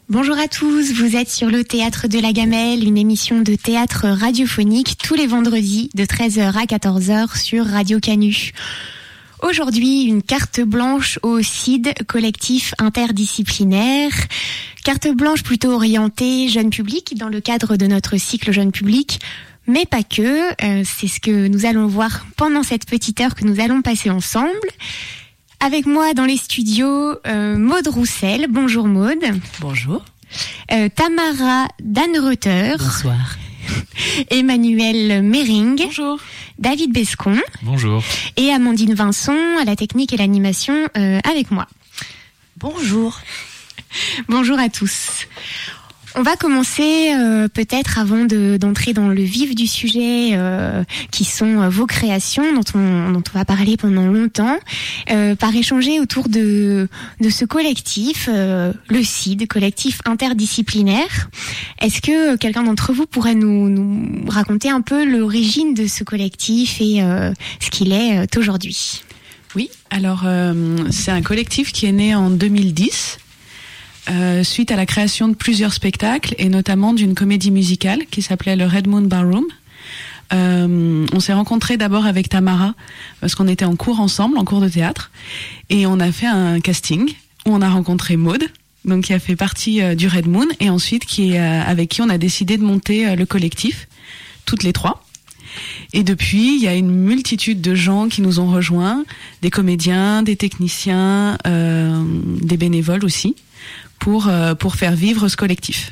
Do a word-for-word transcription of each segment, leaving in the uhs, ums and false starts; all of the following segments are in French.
Bonjour à tous, vous êtes sur le Théâtre de la Gamelle, une émission de théâtre radiophonique tous les vendredis de treize heures à quatorze heures sur Radio Canu. Aujourd'hui, une carte blanche au C I D, collectif interdisciplinaire. Carte blanche plutôt orientée jeune public dans le cadre de notre cycle jeune public, mais pas que. Euh, c'est ce que nous allons voir pendant cette petite heure que nous allons passer ensemble. Avec moi dans les studios, euh, Maude Roussel. Bonjour Maude. Bonjour. Euh, Tamara Dannreuther. Bonsoir. Emmanuel Mering. Bonjour. David Bescon. Bonjour. Et Amandine Vincent à la technique et l'animation euh, avec moi. Bonjour. Bonjour à tous. On va commencer euh, peut-être avant de, d'entrer dans le vif du sujet euh, qui sont euh, vos créations dont on, dont on va parler pendant longtemps euh, par échanger autour de, de ce collectif, euh, le C I D, collectif interdisciplinaire. Est-ce que quelqu'un d'entre vous pourrait nous, nous raconter un peu l'origine de ce collectif et euh, ce qu'il est euh, aujourd'hui ? Oui, alors euh, c'est un collectif qui est né en deux mille dix. Euh, suite à la création de plusieurs spectacles et notamment d'une comédie musicale qui s'appelait le Red Moon Ballroom. Euh, on s'est rencontrés d'abord avec Tamara parce qu'on était en cours ensemble, en cours de théâtre, et on a fait un casting où on a rencontré Maude, donc qui a fait partie euh, du Red Moon, et ensuite qui est, euh, avec qui on a décidé de monter euh, le collectif, toutes les trois. Et depuis, il y a une multitude de gens qui nous ont rejoints, des comédiens, des techniciens, euh, des bénévoles aussi, pour euh, pour faire vivre ce collectif.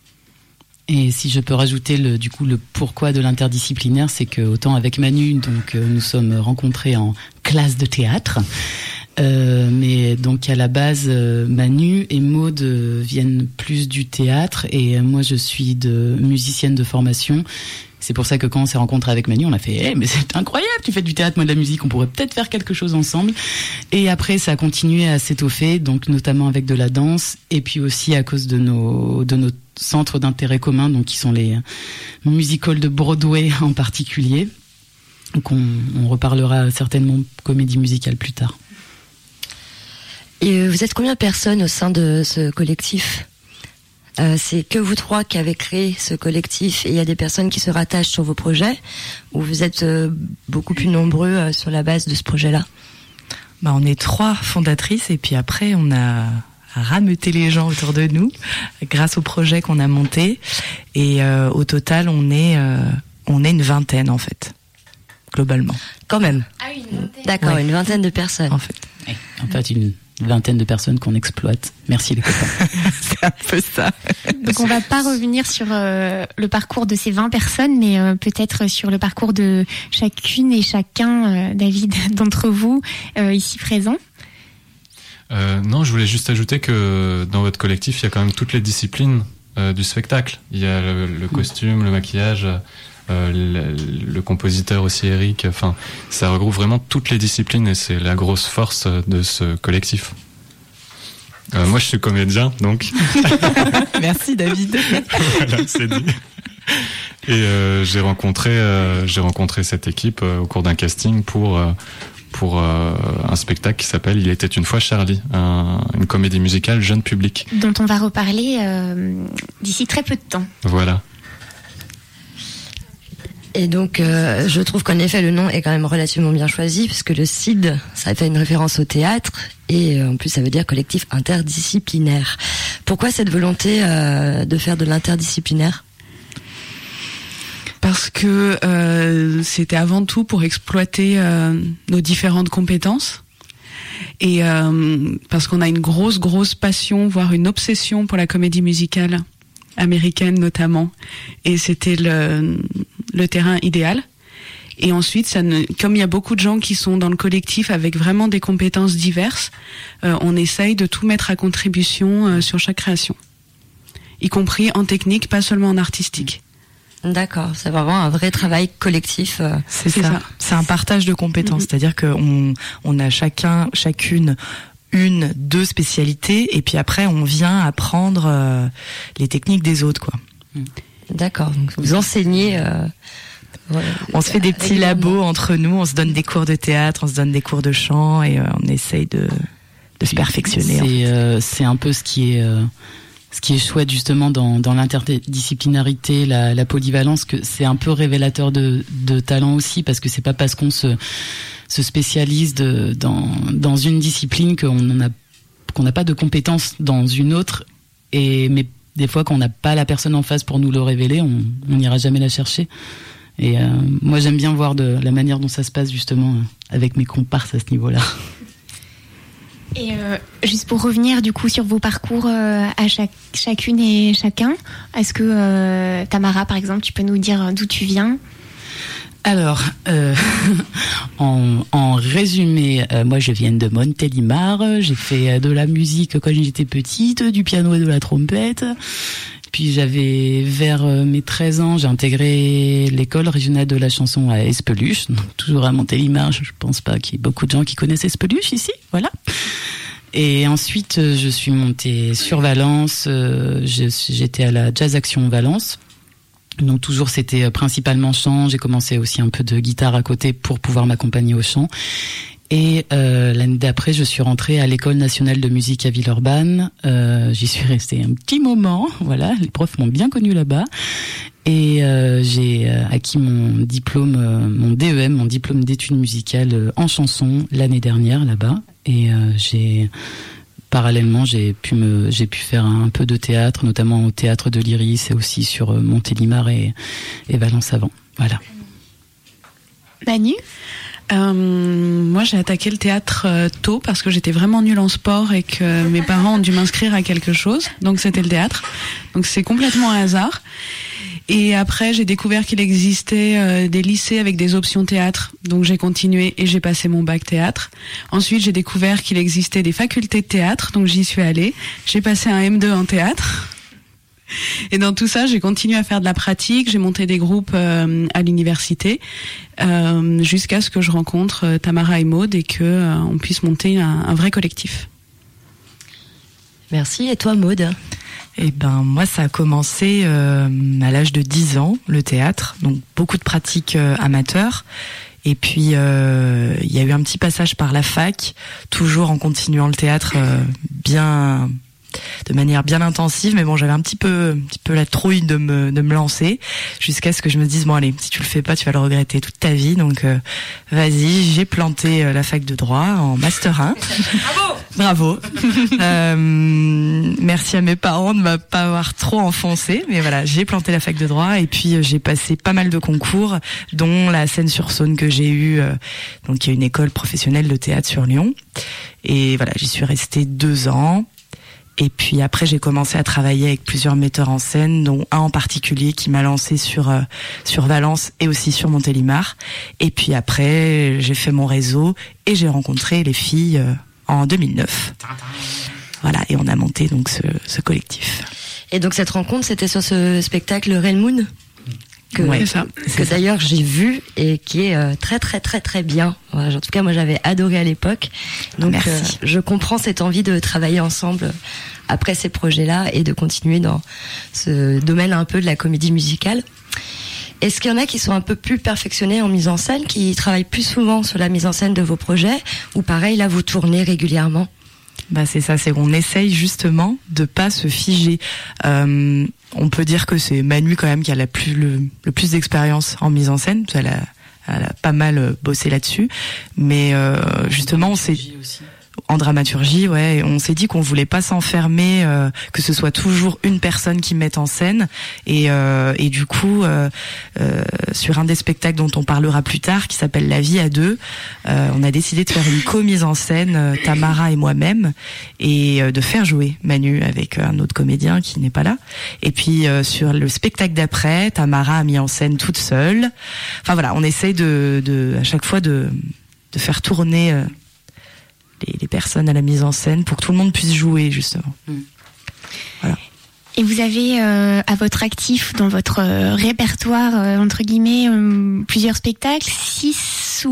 Et si je peux rajouter le du coup le pourquoi de l'interdisciplinaire, c'est que autant avec Manu, donc euh, nous sommes rencontrés en classe de théâtre, euh, mais donc à la base euh, Manu et Maude euh, viennent plus du théâtre et euh, moi je suis de musicienne de formation. C'est pour ça que quand on s'est rencontré avec Manu, on a fait hey, « mais c'est incroyable, tu fais du théâtre, moi de la musique, on pourrait peut-être faire quelque chose ensemble ». Et après, ça a continué à s'étoffer, donc notamment avec de la danse, et puis aussi à cause de nos, de nos centres d'intérêt commun, donc qui sont les musicals de Broadway en particulier. Donc on, on reparlera certainement comédie musicale plus tard. Et vous êtes combien de personnes au sein de ce collectif ? Euh, c'est que vous trois qui avez créé ce collectif et il y a des personnes qui se rattachent sur vos projets ou vous êtes euh, beaucoup plus nombreux euh, sur la base de ce projet-là ? Bah, on est trois fondatrices et puis après on a rameuté les gens autour de nous grâce au projet qu'on a monté et euh, au total on est euh, on est une vingtaine en fait globalement. Quand même. Ah oui, une vingtaine. D'accord, Ouais. une vingtaine de personnes. En fait. Ouais, en fait, une vingtaine de personnes qu'on exploite. Merci les copains. C'est un peu ça. Donc on va pas revenir sur euh, le parcours de ces vingt personnes, mais euh, peut-être sur le parcours de chacune et chacun, euh, David, d'entre vous euh, ici présents. Euh, non, je voulais juste ajouter que dans votre collectif, il y a quand même toutes les disciplines euh, du spectacle. Il y a le, le costume, le maquillage, euh, le, le compositeur aussi, Eric. Enfin, ça regroupe vraiment toutes les disciplines et c'est la grosse force de ce collectif. Euh, moi, je suis comédien, donc. Merci David. Voilà, c'est dit. Et euh, j'ai rencontré, euh, j'ai rencontré cette équipe euh, au cours d'un casting pour euh, pour euh, un spectacle qui s'appelle Il était une fois Charlie, un, une comédie musicale jeune public. Dont on va reparler euh, d'ici très peu de temps. Voilà. Et donc, euh, je trouve qu'en effet, le nom est quand même relativement bien choisi, parce que le C I D, ça fait une référence au théâtre, et euh, en plus, ça veut dire collectif interdisciplinaire. Pourquoi cette volonté euh, de faire de l'interdisciplinaire ? Parce que euh, c'était avant tout pour exploiter euh, nos différentes compétences. Et euh, parce qu'on a une grosse, grosse passion, voire une obsession pour la comédie musicale américaine notamment. Et c'était le, le terrain idéal. Et ensuite, ça ne, comme il y a beaucoup de gens qui sont dans le collectif avec vraiment des compétences diverses, euh, on essaye de tout mettre à contribution euh, sur chaque création. Y compris en technique, pas seulement en artistique. D'accord, c'est vraiment un vrai travail collectif. Euh. C'est, C'est ça. ça. C'est un partage de compétences. Mm-hmm. C'est-à-dire qu'on on a chacun, chacune une, deux spécialités, et puis après on vient apprendre euh, les techniques des autres, quoi. D'accord, donc vous enseignez. Euh, ouais, on se fait des petits labos entre nous, on se donne des cours de théâtre, on se donne des cours de chant, et euh, on essaye de, de se perfectionner. C'est, en fait. euh, c'est un peu ce qui est, euh, ce qui est chouette justement dans, dans l'interdisciplinarité, la, la polyvalence, que c'est un peu révélateur de, de talent aussi, parce que c'est pas parce qu'on se, se spécialise de, dans, dans une discipline qu'on en a, qu'on n'a pas de compétences dans une autre. Et mais des fois, quand on n'a pas la personne en face pour nous le révéler, on on n'ira jamais la chercher. Et euh, moi, j'aime bien voir de la manière dont ça se passe justement euh, avec mes comparses à ce niveau-là. Et euh, juste pour revenir du coup sur vos parcours euh, à chaque, chacune et chacun, est-ce que euh, Tamara, par exemple, tu peux nous dire d'où tu viens ? Alors, euh, en, en résumé, euh, moi je viens de Montélimar, j'ai fait de la musique quand j'étais petite, du piano et de la trompette. Puis j'avais, vers mes treize ans, j'ai intégré l'école régionale de la chanson à Espeluche, donc toujours à Montélimar. Je pense pas qu'il y ait beaucoup de gens qui connaissent Espeluche ici, voilà. Et ensuite, je suis montée sur Valence, j'étais à la Jazz Action Valence. Donc toujours c'était principalement chant, j'ai commencé aussi un peu de guitare à côté pour pouvoir m'accompagner au chant. Et euh, l'année d'après, je suis rentrée à l'École nationale de musique à Villeurbanne. Euh, j'y suis restée un petit moment, voilà, les profs m'ont bien connue là-bas. Et euh, j'ai acquis mon diplôme, euh, mon D E M, mon diplôme d'études musicales en chanson l'année dernière là-bas. Et euh, j'ai parallèlement, j'ai pu me, j'ai pu faire un peu de théâtre, notamment au théâtre de l'Iris et aussi sur Montélimar et, et Valence avant. Voilà. Manu ? Euh, moi, j'ai attaqué le théâtre euh, tôt parce que j'étais vraiment nulle en sport et que mes parents ont dû m'inscrire à quelque chose. Donc, c'était le théâtre. Donc, c'est complètement un hasard. Et après, j'ai découvert qu'il existait euh, des lycées avec des options théâtre. Donc, j'ai continué et j'ai passé mon bac théâtre. Ensuite, j'ai découvert qu'il existait des facultés de théâtre. Donc, j'y suis allée. J'ai passé un M deux en théâtre. Et dans tout ça, j'ai continué à faire de la pratique, j'ai monté des groupes euh, à l'université, euh, jusqu'à ce que je rencontre euh, Tamara et Maud et que euh, on puisse monter un, un vrai collectif. Merci. Et toi, Maud ? Eh ben, moi, ça a commencé euh, à l'âge de dix ans, le théâtre, donc beaucoup de pratiques euh, amateurs. Et puis, euh, il y a eu un petit passage par la fac, toujours en continuant le théâtre euh, bien... de manière bien intensive, mais bon, j'avais un petit peu, un petit peu la trouille de me, de me lancer, jusqu'à ce que je me dise bon allez, si tu le fais pas, tu vas le regretter toute ta vie, donc euh, vas-y. J'ai planté euh, la fac de droit en master un. Bravo, bravo. euh, merci à mes parents de ne pas avoir trop enfoncé, mais voilà, j'ai planté la fac de droit et puis euh, j'ai passé pas mal de concours, dont la Seine-sur-Saône que j'ai eu, euh, donc il y a une école professionnelle de théâtre sur Lyon, et voilà, j'y suis restée deux ans. Et puis après, j'ai commencé à travailler avec plusieurs metteurs en scène, dont un en particulier qui m'a lancé sur euh, sur Valence et aussi sur Montélimar. Et puis après, j'ai fait mon réseau et j'ai rencontré les filles euh, en deux mille neuf. Voilà, et on a monté donc ce, ce collectif. Et donc cette rencontre, c'était sur ce spectacle Red Moon que, ouais, c'est ça. que d'ailleurs j'ai vu et qui est euh, très très très très bien. Voilà, en tout cas, moi j'avais adoré à l'époque. Donc euh, je comprends cette envie de travailler ensemble après ces projets-là et de continuer dans ce domaine un peu de la comédie musicale. Est-ce qu'il y en a qui sont un peu plus perfectionnés en mise en scène, qui travaillent plus souvent sur la mise en scène de vos projets, ou pareil là vous tournez régulièrement ? Bah c'est ça, c'est qu'on essaye justement de pas se figer. Euh, on peut dire que c'est Manu quand même qui a la plus le, le plus d'expérience en mise en scène. Elle a, elle a pas mal bossé là-dessus, mais euh, justement on s'est en dramaturgie, ouais, on s'est dit qu'on voulait pas s'enfermer, euh, que ce soit toujours une personne qui mette en scène, et euh, et du coup euh, euh, sur un des spectacles dont on parlera plus tard, qui s'appelle La vie à deux, euh, on a décidé de faire une co-mise en scène, euh, Tamara et moi-même, et euh, de faire jouer Manu avec un autre comédien qui n'est pas là. Et puis euh, sur le spectacle d'après, Tamara a mis en scène toute seule. Enfin voilà, on essaye de, de à chaque fois de de faire tourner euh, Les, les personnes à la mise en scène pour que tout le monde puisse jouer justement. Mmh. Voilà. Et vous avez euh, à votre actif dans votre euh, répertoire euh, entre guillemets euh, plusieurs spectacles, six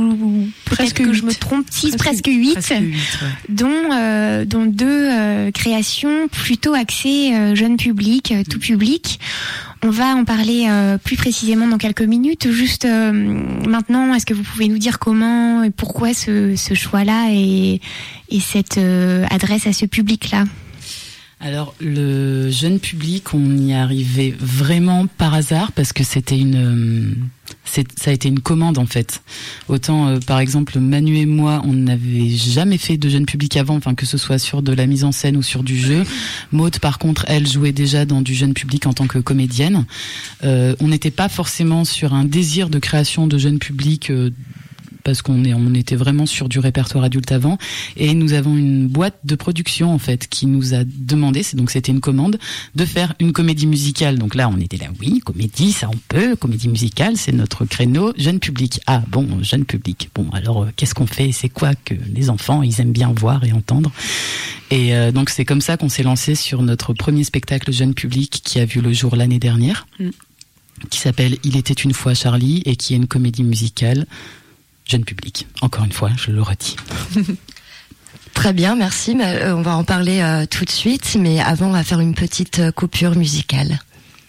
ou peut-être que je me trompe, six, presque huit, presque huit ouais. dont euh, dont deux euh, créations plutôt axées euh, jeune public, euh, tout public. On va en parler euh, plus précisément dans quelques minutes. Juste euh, maintenant, est-ce que vous pouvez nous dire comment et pourquoi ce, ce choix-là et, et cette euh, adresse à ce public-là ? Alors, le jeune public, on y est arrivé vraiment par hasard parce que c'était une, c'est, ça a été une commande en fait. Autant, euh, par exemple, Manu et moi, on n'avait jamais fait de jeune public avant, enfin que ce soit sur de la mise en scène ou sur du jeu. Maud, par contre, elle jouait déjà dans du jeune public en tant que comédienne. Euh, on n'était pas forcément sur un désir de création de jeune public. Euh, parce qu'on est, on était vraiment sur du répertoire adulte avant, et nous avons une boîte de production en fait qui nous a demandé, c'est donc c'était une commande, de faire une comédie musicale. Donc là, on était là, oui, comédie, ça on peut, comédie musicale, c'est notre créneau, jeune public. Ah bon, jeune public. Bon, alors euh, qu'est-ce qu'on fait ? C'est quoi que les enfants ils aiment bien voir et entendre ? Et euh, donc c'est comme ça qu'on s'est lancé sur notre premier spectacle jeune public qui a vu le jour l'année dernière, mm. qui s'appelle Il était une fois Charlie et qui est une comédie musicale. Jeune public, encore une fois, je le redis. Très bien, merci. On va en parler euh, tout de suite, mais avant, on va faire une petite euh, coupure musicale.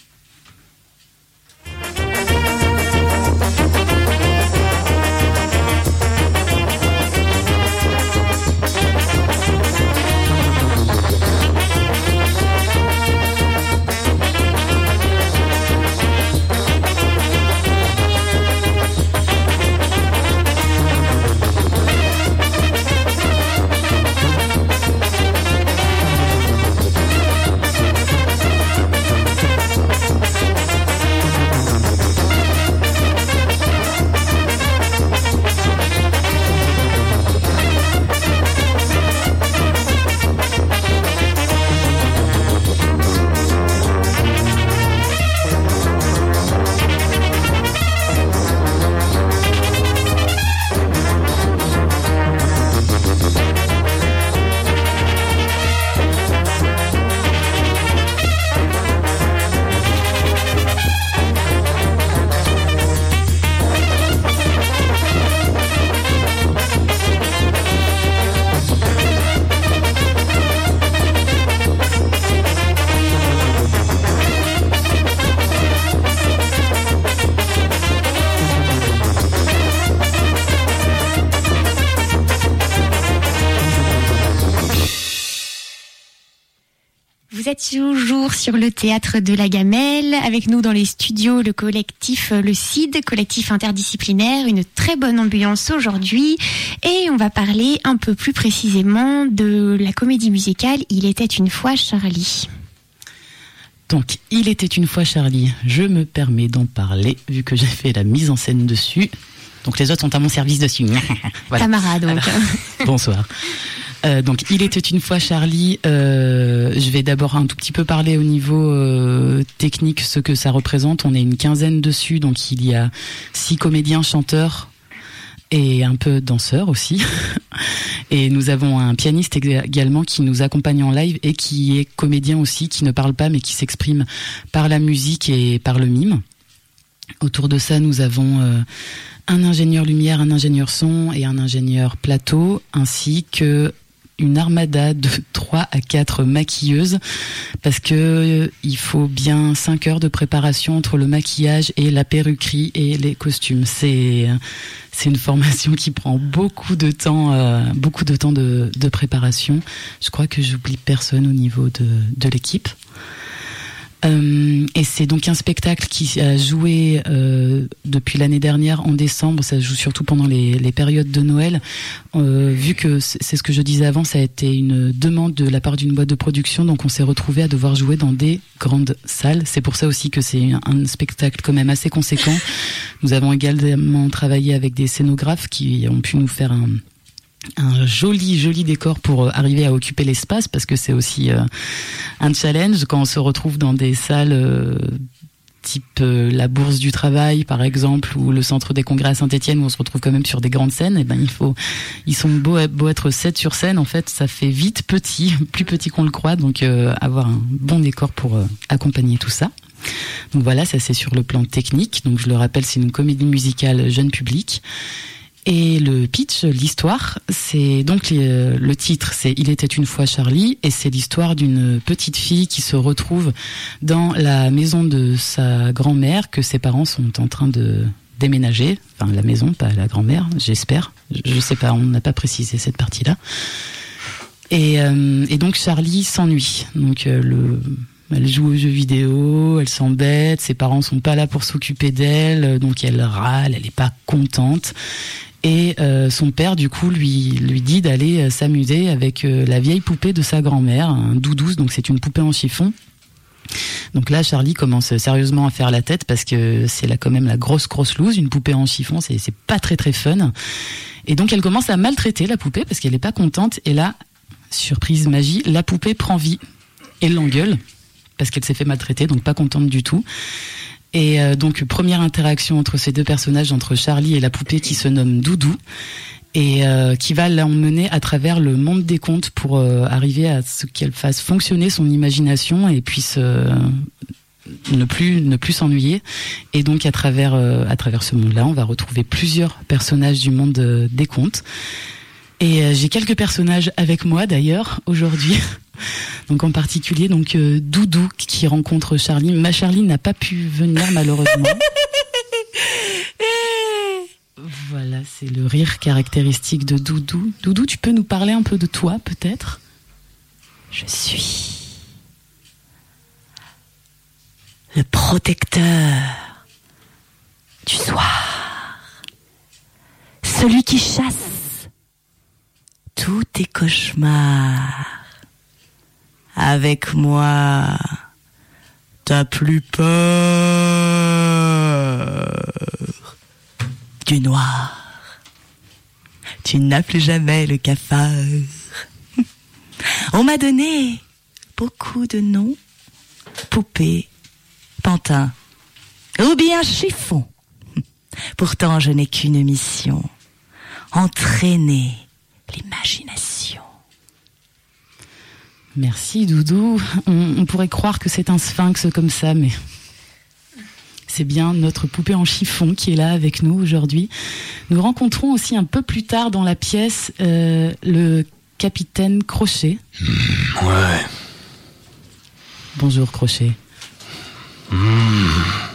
Vous êtes toujours sur le théâtre de la Gamelle, avec nous dans les studios le collectif Le C I D, collectif interdisciplinaire, une très bonne ambiance aujourd'hui, et on va parler un peu plus précisément de la comédie musicale Il était une fois Charlie. Donc, Il était une fois Charlie, je me permets d'en parler, vu que j'ai fait la mise en scène dessus. Donc les autres sont à mon service dessus. Voilà. Camarade, donc. Alors, bonsoir. Euh, donc, Il était une fois Charlie. Euh, je vais d'abord un tout petit peu parler au niveau euh, technique, ce que ça représente. On est une quinzaine dessus, donc il y a six comédiens, chanteurs et un peu danseurs aussi. Et nous avons un pianiste également qui nous accompagne en live et qui est comédien aussi, qui ne parle pas mais qui s'exprime par la musique et par le mime. Autour de ça, nous avons euh, un ingénieur lumière, un ingénieur son et un ingénieur plateau, ainsi que une armada de trois à quatre maquilleuses, parce que euh, il faut bien cinq heures de préparation entre le maquillage et la perruquerie et les costumes. C'est c'est une formation qui prend beaucoup de temps, euh, beaucoup de temps de, de préparation. Je crois que j'oublie personne au niveau de, de l'équipe. Euh, et c'est donc un spectacle qui a joué euh, depuis l'année dernière en décembre. Ça joue surtout pendant les, les périodes de Noël. Euh, vu que c'est ce que je disais avant, ça a été une demande de la part d'une boîte de production, donc on s'est retrouvé à devoir jouer dans des grandes salles. C'est pour ça aussi que c'est un, un spectacle quand même assez conséquent. Nous avons également travaillé avec des scénographes qui ont pu nous faire un un joli joli décor pour arriver à occuper l'espace, parce que c'est aussi euh, un challenge quand on se retrouve dans des salles euh, type euh, la Bourse du Travail par exemple, ou le Centre des Congrès à Saint-Étienne, où on se retrouve quand même sur des grandes scènes. Et ben il faut, ils sont beaux beau être sept sur scène, en fait ça fait vite petit, plus petit qu'on le croit, donc euh, avoir un bon décor pour euh, accompagner tout ça. Donc voilà, ça c'est sur le plan technique. Donc je le rappelle, c'est une comédie musicale jeune public. Et le pitch, l'histoire, c'est donc le, le titre, c'est Il était une fois Charlie, et c'est l'histoire d'une petite fille qui se retrouve dans la maison de sa grand-mère, que ses parents sont en train de déménager. Enfin, la maison, pas la grand-mère, j'espère. Je, je sais pas, on n'a pas précisé cette partie-là. Et, euh, et donc Charlie s'ennuie. Donc euh, le, elle joue aux jeux vidéo, elle s'embête, ses parents sont pas là pour s'occuper d'elle, donc elle râle, elle est pas contente. Et euh, son père du coup lui lui dit d'aller euh, s'amuser avec euh, la vieille poupée de sa grand-mère, un doudou, donc c'est une poupée en chiffon. Donc là, Charlie commence sérieusement à faire la tête parce que c'est là quand même la grosse grosse loose, une poupée en chiffon, c'est c'est pas très très fun. Et donc elle commence à maltraiter la poupée parce qu'elle est pas contente. Et là, surprise magie, la poupée prend vie et l'engueule parce qu'elle s'est fait maltraiter, donc pas contente du tout. Et euh, donc première interaction entre ces deux personnages, entre Charlie et la poupée qui se nomme Doudou. Et euh, qui va l'emmener à travers le monde des contes pour euh, arriver à ce qu'elle fasse fonctionner son imagination et puisse euh, ne plus ne plus s'ennuyer. Et donc à travers euh, à travers ce monde-là, on va retrouver plusieurs personnages du monde euh, des contes. Et euh, j'ai quelques personnages avec moi d'ailleurs aujourd'hui. Donc en particulier donc euh, Doudou qui rencontre Charlie. Ma Charlie n'a pas pu venir malheureusement. Voilà, c'est le rire caractéristique de Doudou. Doudou, tu peux nous parler un peu de toi, peut-être ? Je suis le protecteur du soir, celui qui chasse tous tes cauchemars. Avec moi, t'as plus peur du noir. Tu n'as plus jamais le cafard. On m'a donné beaucoup de noms. Poupée, pantin, ou bien chiffon. Pourtant, je n'ai qu'une mission. Entraîner l'imagination. Merci Doudou. On, on pourrait croire que c'est un sphinx comme ça, mais... c'est bien notre poupée en chiffon qui est là avec nous aujourd'hui. Nous rencontrons aussi un peu plus tard dans la pièce euh, le capitaine Crochet. Mmh, ouais. Bonjour Crochet. Mmh.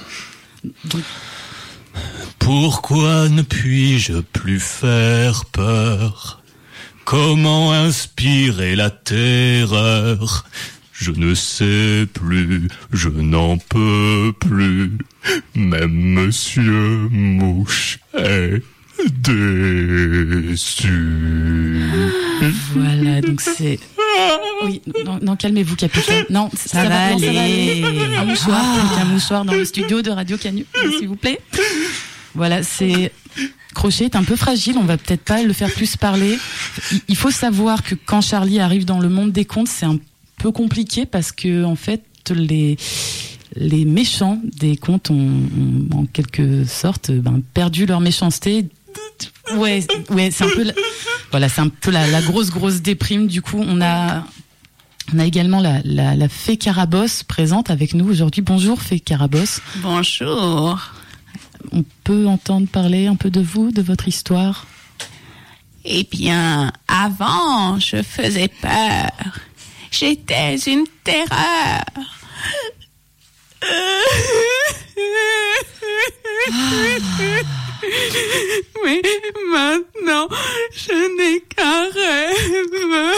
Pourquoi ne puis-je plus faire peur ? Comment inspirer la terreur ? Je ne sais plus, je n'en peux plus, même Monsieur Mouche est déçu. Voilà, donc c'est... Oui, non, non calmez-vous, capitaine. Non, ça, ça, va, va, non, ça va aller. Un mouchoir, ah. un mouchoir dans le studio de Radio Canu, s'il vous plaît. Voilà, c'est... Crochet est un peu fragile, on va peut-être pas le faire plus parler. Il faut savoir que quand Charlie arrive dans le monde des contes, c'est un peu compliqué parce que en fait les les méchants des contes ont, ont en quelque sorte ben, perdu leur méchanceté. Ouais, ouais, c'est un peu la, voilà, c'est un peu la, la grosse grosse déprime. Du coup, on a on a également la la, la fée Carabosse présente avec nous aujourd'hui. Bonjour fée Carabosse. Bonjour. On peut entendre parler un peu de vous, de votre histoire. Eh bien, avant, je faisais peur. J'étais une terreur. Mais maintenant, je n'ai qu'un rêve.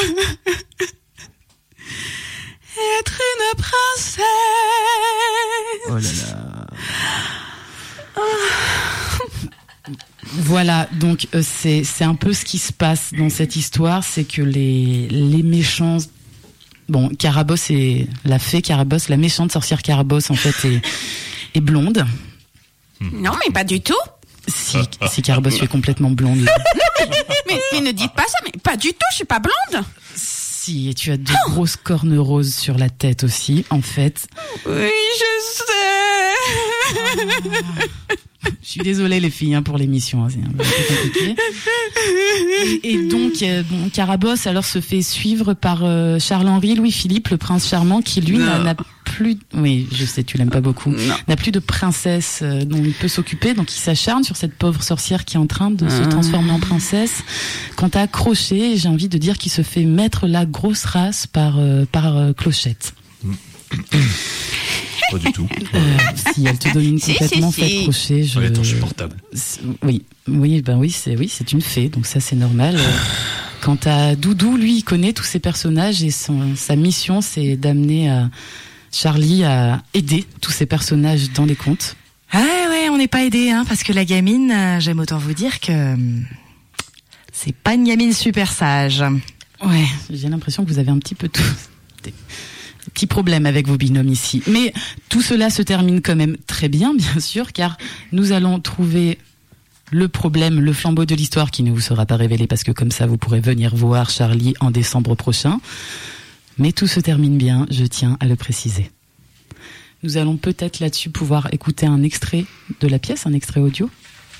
Être une princesse. Oh là là. Voilà, donc euh, c'est c'est un peu ce qui se passe dans cette histoire, c'est que les les méchants, bon, Carabosse est la fée Carabosse, la méchante sorcière Carabosse en fait est est blonde. Non, mais pas du tout. Si si Carabosse est complètement blonde. mais, mais, mais ne dites pas ça, mais pas du tout, je suis pas blonde. Si, et tu as de oh grosses cornes roses sur la tête aussi, en fait. Oui, je sais. Je suis désolée les filles hein, pour l'émission, hein, c'est un peu compliqué. Et, et donc, euh, bon, Carabosse alors se fait suivre par euh, Charles-Henri Louis-Philippe, le prince charmant, qui lui n'a, n'a plus, oui, je sais, tu l'aimes pas beaucoup, non. n'a plus de princesse euh, dont il peut s'occuper, donc il s'acharne sur cette pauvre sorcière qui est en train de mmh. se transformer en princesse. Quant à Crochet, j'ai envie de dire qu'il se fait mettre la grosse race par euh, par euh, Clochette. Pas du tout. Euh, si elle te donne une complètement si, si, si. faite Crochet, je. Elle est insupportable. Oui, oui, ben oui, c'est oui, c'est une fée, donc ça c'est normal. Quant à Doudou, lui, il connaît tous ces personnages et son, sa mission, c'est d'amener euh, Charlie à aider tous ces personnages dans les contes. Ah ouais, on n'est pas aidé, hein, parce que la gamine, euh, j'aime autant vous dire que euh, c'est pas une gamine super sage. Ouais, j'ai l'impression que vous avez un petit peu tous des petits problèmes avec vos binômes ici. Mais tout cela se termine quand même très bien, bien sûr, car nous allons trouver le problème, le flambeau de l'histoire qui ne vous sera pas révélé parce que comme ça vous pourrez venir voir Charlie en décembre prochain. Mais tout se termine bien, je tiens à le préciser. Nous allons peut-être là-dessus pouvoir écouter un extrait de la pièce, un extrait audio.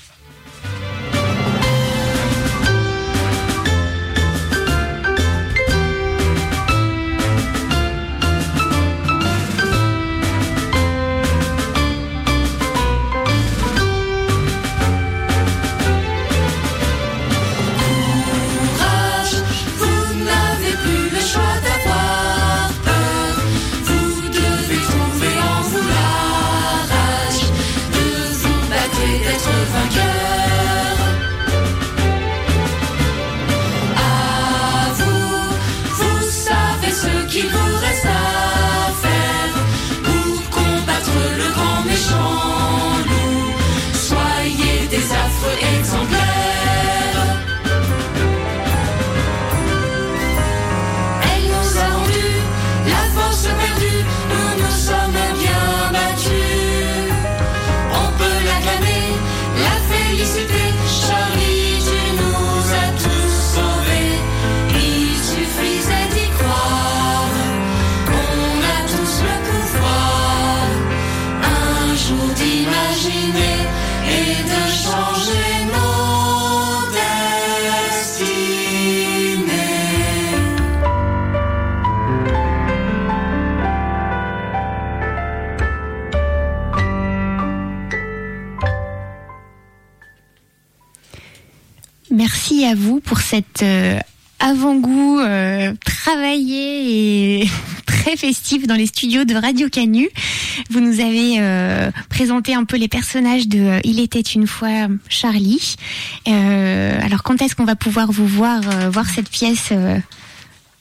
Merci à vous pour cet euh, avant-goût euh, travaillé et très festif dans les studios de Radio Canu. Vous nous avez euh, présenté un peu les personnages de euh, Il était une fois Charlie. Euh, alors quand est-ce qu'on va pouvoir vous voir euh, voir cette pièce euh, intrigante ?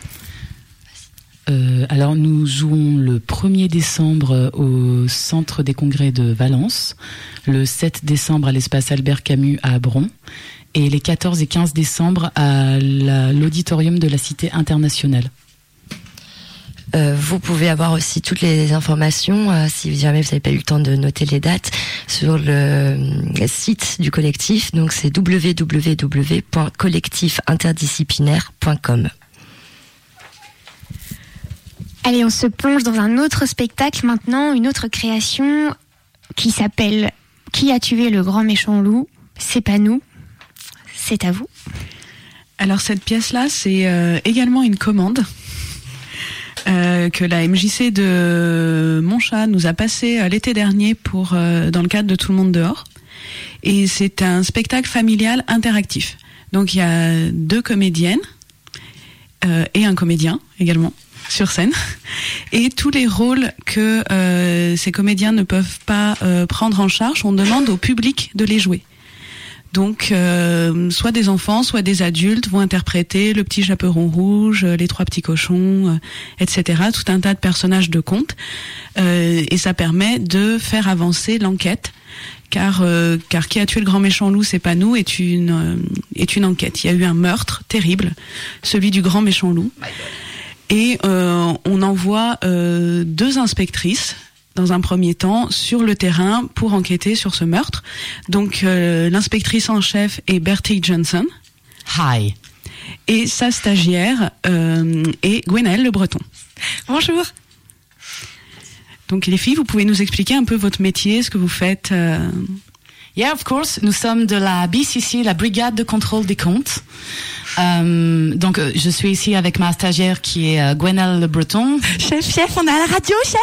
Euh, alors nous jouons le premier décembre au Centre des Congrès de Valence, le sept décembre à l'espace Albert Camus à Bron et les quatorze et quinze décembre à la, l'auditorium de la Cité internationale. Euh, vous pouvez avoir aussi toutes les informations, euh, si jamais vous n'avez pas eu le temps de noter les dates, sur le, le site du collectif, donc c'est w w w point collectif interdisciplinaire point com. Allez, on se plonge dans un autre spectacle maintenant, une autre création qui s'appelle « Qui a tué le grand méchant loup ?» C'est pas nous, c'est à vous. Alors cette pièce-là, c'est euh, également une commande euh, que la M J C de Montchat nous a passée euh, l'été dernier pour euh, dans le cadre de Tout le monde dehors. Et c'est un spectacle familial interactif. Donc il y a deux comédiennes euh, et un comédien également sur scène, et tous les rôles que euh, ces comédiens ne peuvent pas euh, prendre en charge, on demande au public de les jouer. Donc, euh, soit des enfants, soit des adultes vont interpréter le petit chaperon rouge, les trois petits cochons, euh, et cetera. Tout un tas de personnages de contes, euh, et ça permet de faire avancer l'enquête. Car, euh, car qui a tué le grand méchant loup, c'est pas nous, est une euh, est une enquête. Il y a eu un meurtre terrible, celui du grand méchant loup. Et euh, on envoie euh, deux inspectrices dans un premier temps sur le terrain pour enquêter sur ce meurtre. Donc euh, l'inspectrice en chef est Bertie Johnson. Hi. Et sa stagiaire euh, est Gwenaëlle Le Breton. Bonjour. Donc les filles, vous pouvez nous expliquer un peu votre métier, ce que vous faites euh... Yeah, of course. Nous sommes de la B C C, la Brigade de contrôle des comptes. Euh, donc, je suis ici avec ma stagiaire qui est euh, Gwenaëlle Le Breton. Chef, chef, on est à la radio, chef.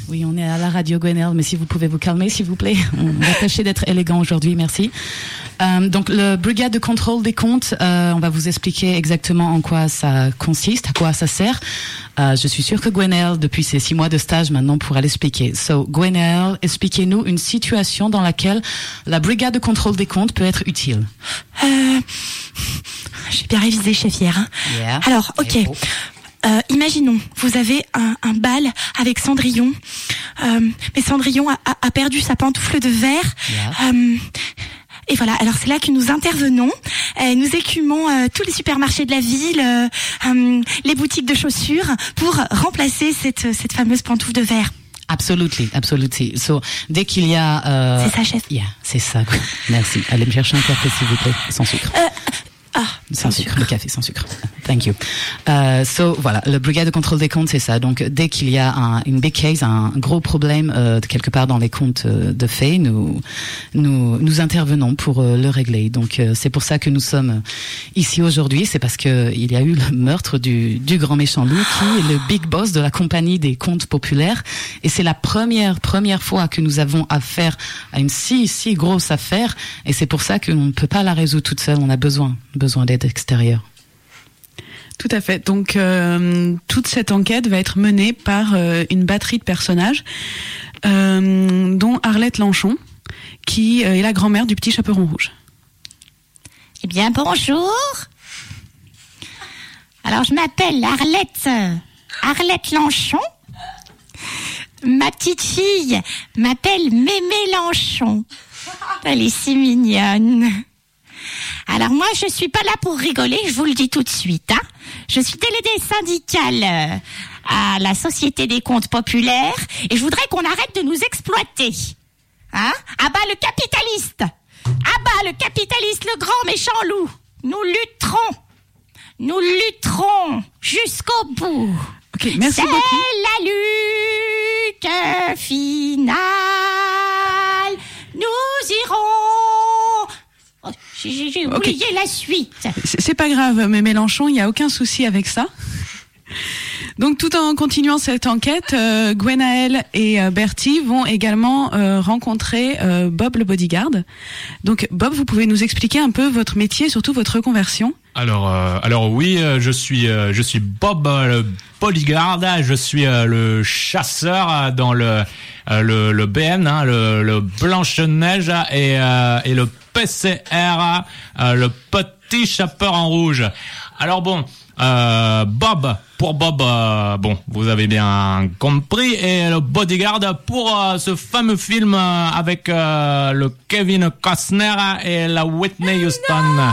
Oui, on est à la radio Gwenaëlle, mais si vous pouvez vous calmer, s'il vous plaît. On va tâcher d'être élégant aujourd'hui, merci. Euh, donc, le brigade de contrôle des comptes, euh, on va vous expliquer exactement en quoi ça consiste, à quoi ça sert. Euh, je suis sûre que Gwenaëlle, depuis ses six mois de stage maintenant, pourra l'expliquer. So, Gwenaëlle, expliquez-nous une situation dans laquelle la brigade de contrôle des comptes peut être utile. Euh, j'ai bien révisé, chefière. Hein. Yeah. Alors, ok. Euh, imaginons, vous avez un, un bal avec Cendrillon, euh, mais Cendrillon a, a, a perdu sa pantoufle de verre. Yeah. Euh, et voilà, alors c'est là que nous intervenons. Euh, nous écumons euh, tous les supermarchés de la ville, euh, euh, les boutiques de chaussures, pour remplacer cette, cette fameuse pantoufle de verre. Absolutely, absolutely. So, dès qu'il y a... Euh... C'est ça, chef. Yeah, c'est ça. Merci. Allez me chercher un café, s'il vous plaît, sans sucre. Euh, ah, sans sucre. sucre. Le café sans sucre. Thank you. Uh, so, voilà, le brigade de contrôle des comptes, c'est ça. Donc, dès qu'il y a un, une big case, un gros problème euh, quelque part dans les comptes euh, de fait, nous, nous, nous intervenons pour euh, le régler. Donc, euh, c'est pour ça que nous sommes ici aujourd'hui. C'est parce que il y a eu le meurtre du, du grand méchant loup, qui est le big boss de la compagnie des comptes populaires. Et c'est la première, première fois que nous avons affaire à une si, si grosse affaire. Et c'est pour ça qu'on ne peut pas la résoudre toute seule. On a besoin, besoin d'aide extérieure. Tout à fait. Donc, euh, toute cette enquête va être menée par euh, une batterie de personnages, euh, dont Arlette Lanchon, qui euh, est la grand-mère du petit chaperon rouge. Eh bien, bonjour. Alors, je m'appelle Arlette, Arlette Lanchon. Ma petite fille m'appelle Mémé Lanchon. Elle est si mignonne. Alors moi, je suis pas là pour rigoler, je vous le dis tout de suite. Hein. Je suis déléguée syndicale euh, à la Société des comptes populaires et je voudrais qu'on arrête de nous exploiter. Hein. À bas le capitaliste. À bas le capitaliste, le grand méchant loup. Nous lutterons. Nous lutterons jusqu'au bout. Ok, merci C'est beaucoup. C'est la lutte finale. Nous irons... J'ai, j'ai oublié okay. La suite. C'est, c'est pas grave, mais Mélenchon, il n'y a aucun souci avec ça. Donc, tout en continuant cette enquête, euh, Gwenaëlle et euh, Bertie vont également euh, rencontrer euh, Bob le bodyguard. Donc, Bob, vous pouvez nous expliquer un peu votre métier, surtout votre reconversion ? Alors, euh, alors oui, euh, je suis, euh, je suis Bob euh, le bodyguard. Je suis euh, le chasseur euh, dans le, euh, le, le B N, hein, le, le Blanche-Neige et, euh, et le P C R, euh, le petit chapeur en rouge. Alors bon, euh, Bob, pour Bob, euh, bon, vous avez bien compris, et le bodyguard pour euh, ce fameux film euh, avec euh, le Kevin Costner et la Whitney Houston. Non.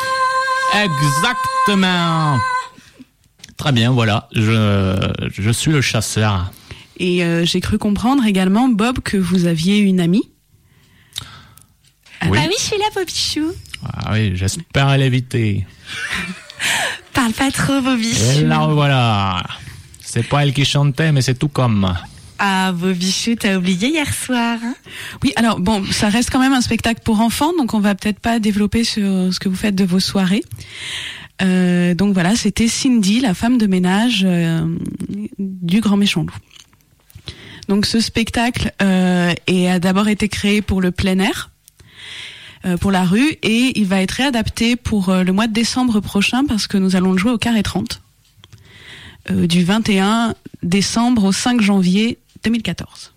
Exactement. Très bien, voilà, je, je suis le chasseur. Et euh, j'ai cru comprendre également, Bob, que vous aviez une amie. Oui. Bah oui, je suis là, Bobichou. Ah oui, j'espère l'éviter. Parle pas trop, Bobichou. Et là, voilà. C'est pas elle qui chantait, mais c'est tout comme. Ah, Bobichou, t'as oublié hier soir. Hein. Oui, alors bon, ça reste quand même un spectacle pour enfants, donc on va peut-être pas développer sur ce que vous faites de vos soirées. Euh, donc voilà, c'était Cindy, la femme de ménage euh, du grand méchant loup. Donc ce spectacle euh, est, a d'abord été créé pour le plein air, euh, pour la rue, et il va être réadapté pour euh, le mois de décembre prochain parce que nous allons le jouer au Carré trente, euh, du vingt et un décembre au cinq janvier deux mille quatorze.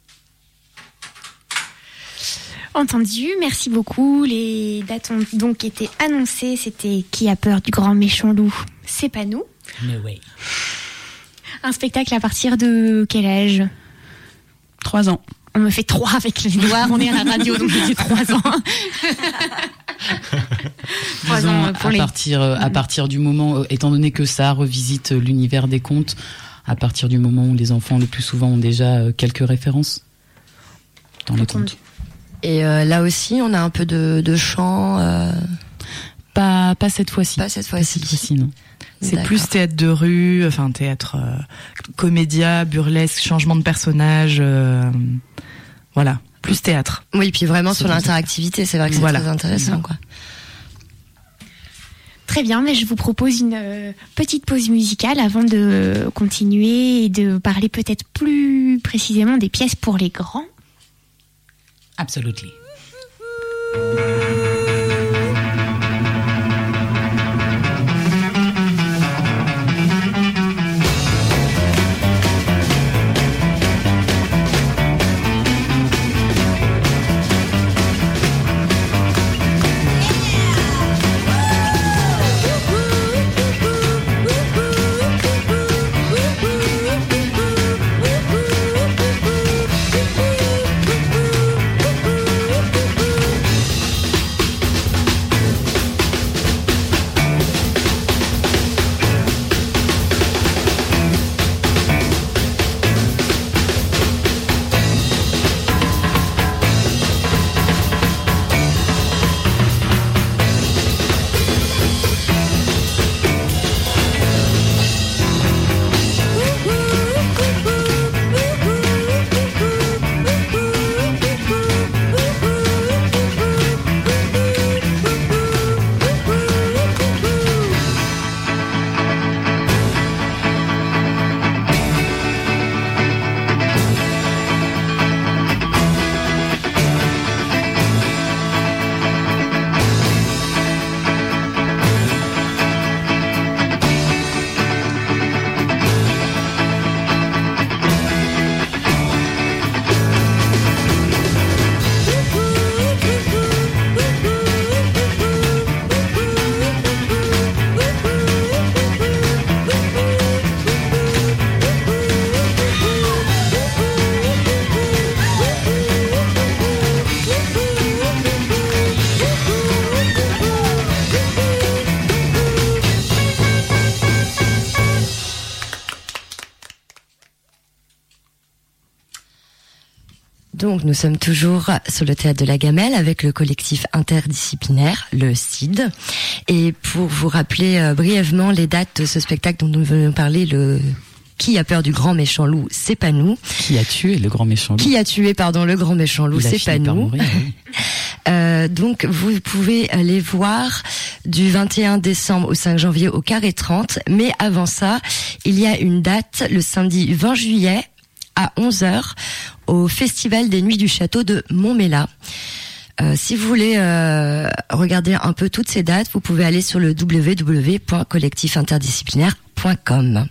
Entendu, merci beaucoup. Les dates ont donc été annoncées. C'était Qui a peur du grand méchant loup ? C'est pas nous. Mais oui. Un spectacle à partir de quel âge ? Trois ans. On me fait trois avec les doigts. On est à la radio, donc j'ai trois ans. Disons, ans pour à les... partir à partir du moment, étant donné que ça revisite l'univers des contes, à partir du moment où les enfants le plus souvent ont déjà quelques références dans les Entendu. contes. Et euh, là aussi, on a un peu de, de chant. Euh... Pas, pas cette fois-ci. Pas cette fois-ci. Pas cette fois-ci, non. C'est D'accord. plus théâtre de rue, enfin théâtre euh, comédia, burlesque, changement de personnage, euh, voilà, plus théâtre. Oui, puis vraiment sur l'interactivité, c'est vrai que c'est voilà. très intéressant, quoi. Très bien, mais je vous propose une euh, petite pause musicale avant de continuer et de parler peut-être plus précisément des pièces pour les grands. Absolutely. Donc, nous sommes toujours sur le théâtre de la Gamelle avec le collectif interdisciplinaire, le C I D. Et pour vous rappeler euh, brièvement les dates de ce spectacle dont nous venons parler, le Qui a peur du grand méchant loup, c'est pas nous. Qui a tué le grand méchant loup? Qui a tué, pardon, le grand méchant loup, c'est pas nous. Mourir, oui. euh, donc, vous pouvez aller voir du vingt et un décembre au cinq janvier au Carré trente. Mais avant ça, il y a une date le samedi vingt juillet à onze heures au Festival des Nuits du Château de Montmélat. Euh, si vous voulez euh, regarder un peu toutes ces dates, vous pouvez aller sur le w w w point collectif interdisciplinaire point com.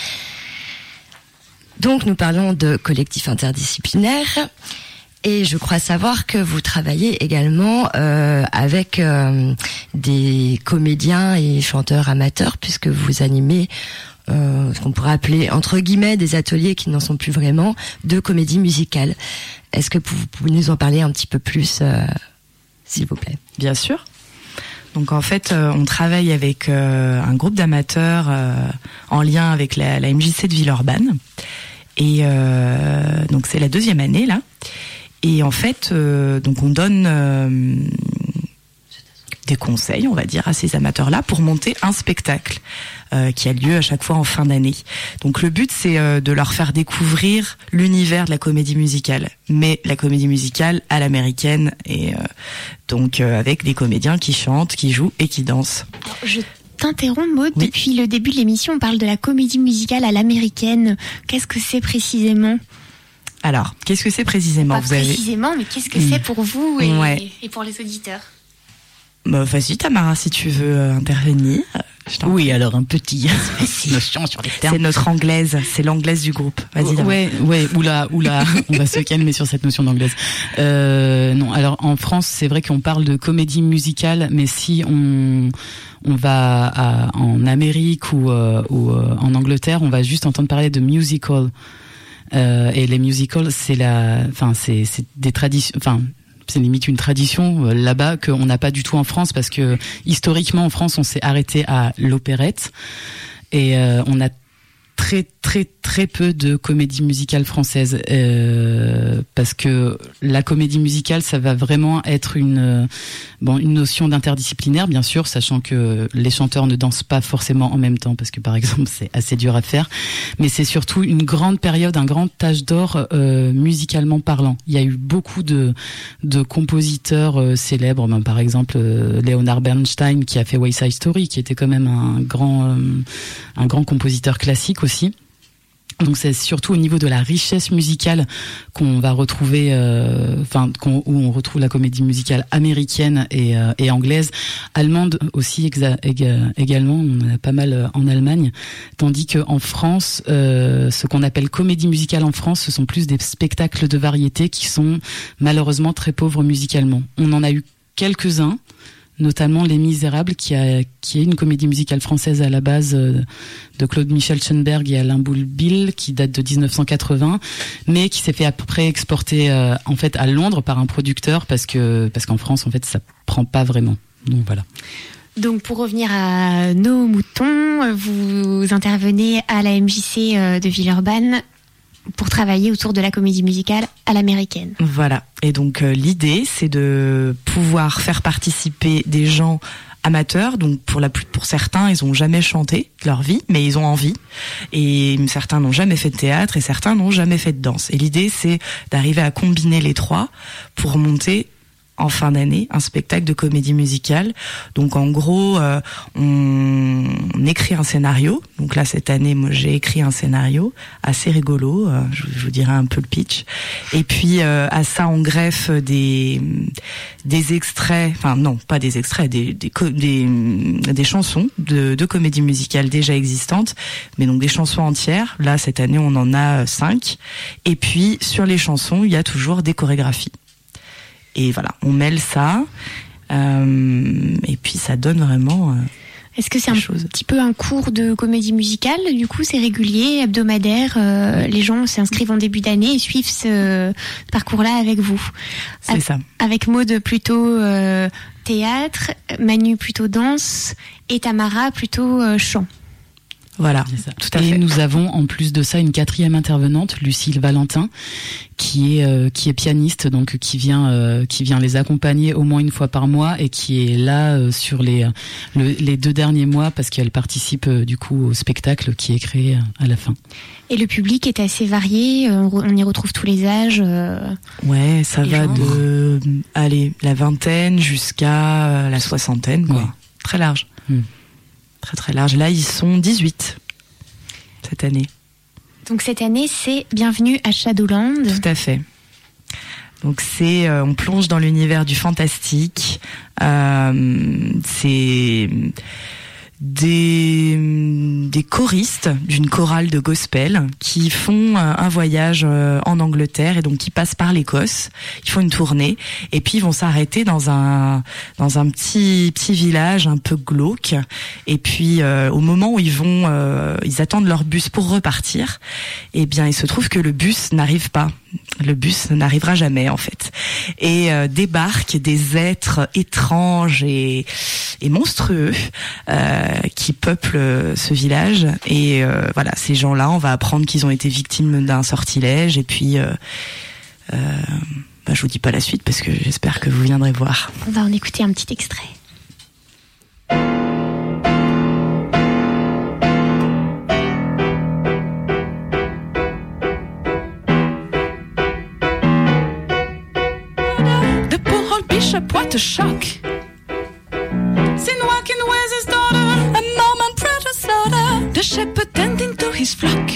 Donc nous parlons de collectif interdisciplinaire et je crois savoir que vous travaillez également euh, avec euh, des comédiens et chanteurs amateurs puisque vous animez Euh, ce qu'on pourrait appeler entre guillemets des ateliers qui n'en sont plus vraiment, de comédie musicale. Est-ce que vous pouvez nous en parler un petit peu plus, euh, s'il vous plaît? Bien sûr. Donc en fait, euh, on travaille avec euh, un groupe d'amateurs euh, en lien avec la, la M J C de Villeurbanne. Et euh, donc c'est la deuxième année là. Et en fait, euh, donc on donne euh, des conseils, on va dire, à ces amateurs-là pour monter un spectacle euh, qui a lieu à chaque fois en fin d'année. Donc le but, c'est euh, de leur faire découvrir l'univers de la comédie musicale, mais la comédie musicale à l'américaine, et euh, donc euh, avec des comédiens qui chantent, qui jouent et qui dansent. Alors, je t'interromps, Maud. Oui. Depuis le début de l'émission, on parle de la comédie musicale à l'américaine. Qu'est-ce que c'est précisément? Alors, qu'est-ce que c'est précisément? Pas Vous avez... précisément, mais qu'est-ce que c'est pour vous et, Ouais. et pour les auditeurs? Bah, vas-y Tamara, si tu veux euh, intervenir. Je t'en Oui, alors un petit notion sur les termes. C'est notre anglaise, c'est l'anglaise du groupe. Vas-y. Tamara. Ouais, ouais, oula, oula, on va se calmer sur cette notion d'anglaise. Euh, non, alors en France, c'est vrai qu'on parle de comédie musicale, mais si on on va à, en Amérique ou, euh, ou euh, en Angleterre, on va juste entendre parler de musical. Euh, et les musicals, c'est la, enfin, c'est c'est des traditions, enfin. C'est limite une tradition euh, là-bas qu'on n'a pas du tout en France parce que historiquement en France on s'est arrêté à l'opérette et euh, on a très très très peu de comédie musicale française euh, parce que la comédie musicale ça va vraiment être une euh, bon une notion d'interdisciplinaire bien sûr, sachant que les chanteurs ne dansent pas forcément en même temps parce que par exemple c'est assez dur à faire, mais c'est surtout une grande période, un grand âge d'or euh, musicalement parlant. Il y a eu beaucoup de de compositeurs euh, célèbres, ben, par exemple euh, Leonard Bernstein qui a fait West Side Story, qui était quand même un grand euh, un grand compositeur classique aussi. Donc c'est surtout au niveau de la richesse musicale qu'on va retrouver, euh, enfin qu'on, où on retrouve la comédie musicale américaine et, euh, et anglaise, allemande aussi exa, éga, également. On en a pas mal en Allemagne, tandis que en France, euh, ce qu'on appelle comédie musicale en France, ce sont plus des spectacles de variété qui sont malheureusement très pauvres musicalement. On en a eu quelques-uns, notamment Les Misérables, qui a qui est une comédie musicale française à la base euh, de Claude Michel Schoenberg et Alain Boulbil, qui date de dix-neuf cent quatre-vingts, mais qui s'est fait après exporter euh, en fait à Londres par un producteur parce que parce qu'en France en fait ça prend pas vraiment. Donc voilà. Donc pour revenir à nos moutons, vous intervenez à la M J C de Villeurbanne pour travailler autour de la comédie musicale à l'américaine. Voilà. Et donc euh, l'idée, c'est de pouvoir faire participer des gens amateurs. Donc pour la pour certains, ils ont jamais chanté de leur vie, mais ils ont envie. Et certains n'ont jamais fait de théâtre et certains n'ont jamais fait de danse. Et l'idée, c'est d'arriver à combiner les trois pour monter en fin d'année un spectacle de comédie musicale. Donc en gros, euh, on, on écrit un scénario. Donc là cette année, moi j'ai écrit un scénario assez rigolo. Euh, je, je vous dirai un peu le pitch. Et puis euh, à ça on greffe des des extraits. Enfin non, pas des extraits, des des des, des chansons de, de comédie musicale déjà existantes, mais donc des chansons entières. Là cette année on en a cinq. Et puis sur les chansons, il y a toujours des chorégraphies. Et voilà, on mêle ça, euh, et puis ça donne vraiment. Euh, Est-ce que c'est un choses. petit peu un cours de comédie musicale? Du coup, c'est régulier, hebdomadaire. Euh, les gens s'inscrivent en début d'année et suivent ce parcours-là avec vous. C'est ça. Avec Maud plutôt euh, théâtre, Manu plutôt danse et Tamara plutôt euh, chant. Voilà, c'est ça. Tout à et fait. nous avons en plus de ça une quatrième intervenante, Lucille Valentin, qui est euh, qui est pianiste, donc qui vient euh, qui vient les accompagner au moins une fois par mois et qui est là euh, sur les le, les deux derniers mois parce qu'elle participe euh, du coup au spectacle qui est créé à la fin. Et le public est assez varié, euh, on y retrouve tous les âges. Euh, ouais, ça va genres. de allez la vingtaine jusqu'à euh, la soixantaine, quoi. Ouais. Très large. Mm. Très très large. Là, ils sont dix-huit cette année. Donc cette année, c'est Bienvenue à Shadowland. Tout à fait. Donc c'est, euh, on plonge dans l'univers du fantastique. Euh, c'est des des choristes d'une chorale de gospel qui font un voyage en Angleterre et donc qui passent par l'Écosse. Ils font une tournée et puis ils vont s'arrêter dans un dans un petit petit village un peu glauque. Et puis euh, au moment où ils vont euh, ils attendent leur bus pour repartir, eh bien il se trouve que le bus n'arrive pas. Le bus n'arrivera jamais en fait. Et euh, débarquent des êtres étranges et, et monstrueux euh, qui peuplent ce village. Et euh, voilà, ces gens-là, on va apprendre qu'ils ont été victimes d'un sortilège. Et puis, euh, euh, bah, je vous dis pas la suite parce que j'espère que vous viendrez voir. On va en écouter un petit extrait. What a shock! Sin walking with his daughter, a Norman preacher slaughter, the shepherd tending to his flock.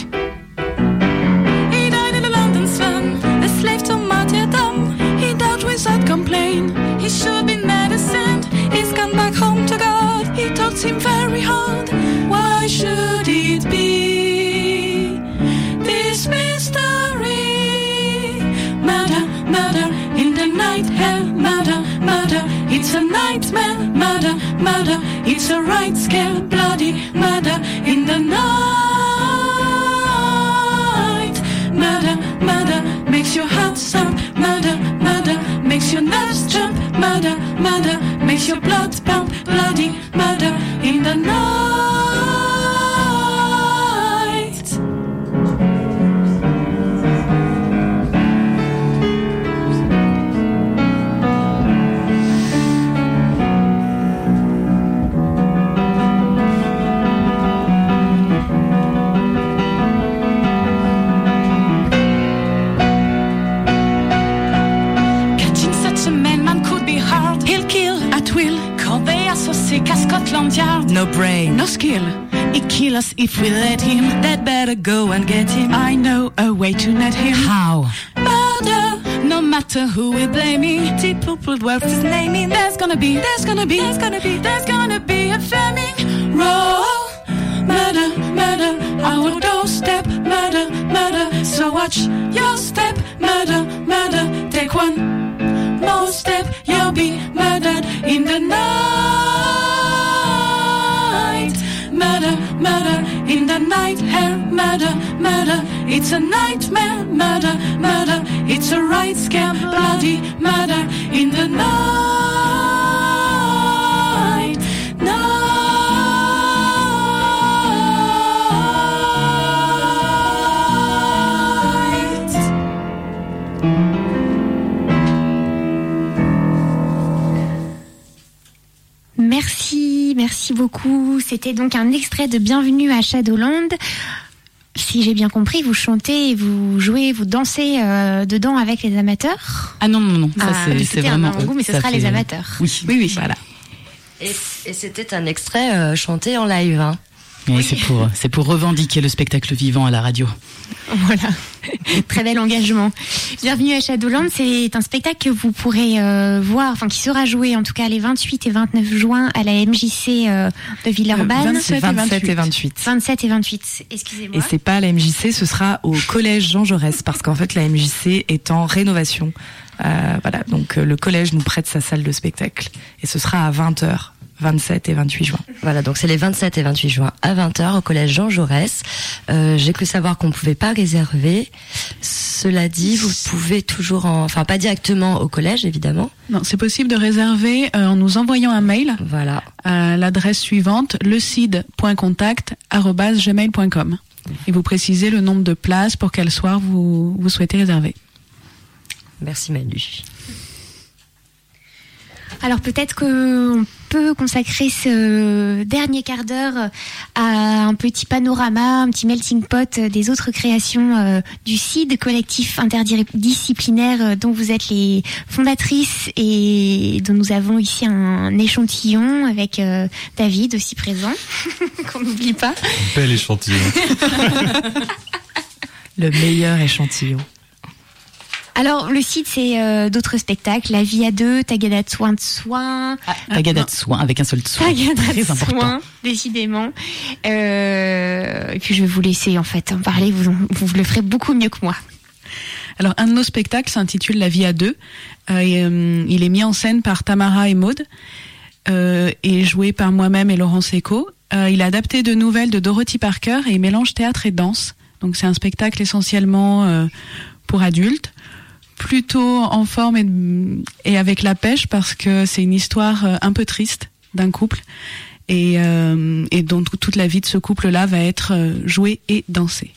He died in a London slum, a slave to martyrdom. He died without complaint, he should be medicined. He's gone back home to God, he taught him very hard. Why should it be this mystery? Murder, murder, in the night, hell, murder, murder, it's a nightmare, murder, murder, it's a right scale, bloody murder, in the night, murder, murder, makes your heart stop, murder, murder, makes your nerves jump, murder, murder, makes your blood pump, bloody murder, in the night. Scotland Yard. No brain, no skill. He kill us if we let him. That better go and get him. I know a way to net him. How? Murder. No matter who we're blaming. People put wealth is naming. There's gonna be, there's gonna be, there's gonna be, there's gonna be a famine. Roll. Murder, murder, our doorstep, murder, murder. So watch your step, murder, murder. Take one more step, you'll be murdered in the night. Murder, murder, in the night, hell, murder, murder. It's a nightmare, murder, murder. It's a right scam, bloody murder in the night, night. Merci, merci beaucoup. C'était donc un extrait de Bienvenue à Shadowland. Si j'ai bien compris, vous chantez, vous jouez, vous dansez euh, dedans avec les amateurs. Ah non, non, non, ça ah, c'est, c'est vraiment... Un goût, mais ce sera fait... les amateurs. Oui, oui, oui. Voilà. Et, et c'était un extrait euh, chanté en live, hein. Oui, oui. C'est pour, c'est pour revendiquer le spectacle vivant à la radio. Voilà, très bel engagement. Bienvenue à Shadowland, c'est un spectacle que vous pourrez euh, voir, enfin qui sera joué en tout cas les vingt-huit et vingt-neuf juin à la M J C euh, de Villeurbanne. vingt-sept et vingt-huit. vingt-sept et vingt-huit, excusez-moi. Et c'est pas à la M J C, ce sera au collège Jean Jaurès, parce qu'en fait la M J C est en rénovation. Euh, voilà, donc euh, le collège nous prête sa salle de spectacle et ce sera à vingt heures. vingt-sept et vingt-huit juin. Voilà, donc c'est les vingt-sept et vingt-huit juin à vingt heures au collège Jean Jaurès. Euh, j'ai cru savoir qu'on pouvait pas réserver. Cela dit, vous pouvez toujours en... Enfin, pas directement au collège, évidemment. Non, c'est possible de réserver euh, en nous envoyant un mail. Voilà. À l'adresse suivante, lecid point contact arobase gmail point com. Et vous précisez le nombre de places pour quel soir vous, vous souhaitez réserver. Merci Manu. Alors peut-être qu'on peut consacrer ce dernier quart d'heure à un petit panorama, un petit melting pot des autres créations euh, du C I D, collectif interdisciplinaire euh, dont vous êtes les fondatrices et dont nous avons ici un échantillon avec euh, David aussi présent, qu'on n'oublie pas. Bel échantillon. Le meilleur échantillon. Alors, le site, c'est euh, d'autres spectacles. La vie à deux, Tagada de soin de soin. Ah, Tagada de soin, avec un seul soin. Tagada de Très important. soin, décidément. Euh, et puis, je vais vous laisser, en fait, en parler. Vous, vous le ferez beaucoup mieux que moi. Alors, un de nos spectacles s'intitule La vie à deux. Euh, et, euh, il est mis en scène par Tamara et Maude, euh, et joué par moi-même et Laurence Eco. Euh, il est adapté de nouvelles de Dorothy Parker et il mélange théâtre et danse. Donc, c'est un spectacle essentiellement euh, pour adultes. Plutôt en forme et, et avec la pêche parce que c'est une histoire un peu triste d'un couple et, euh, et dont toute la vie de ce couple-là va être jouée et dansée.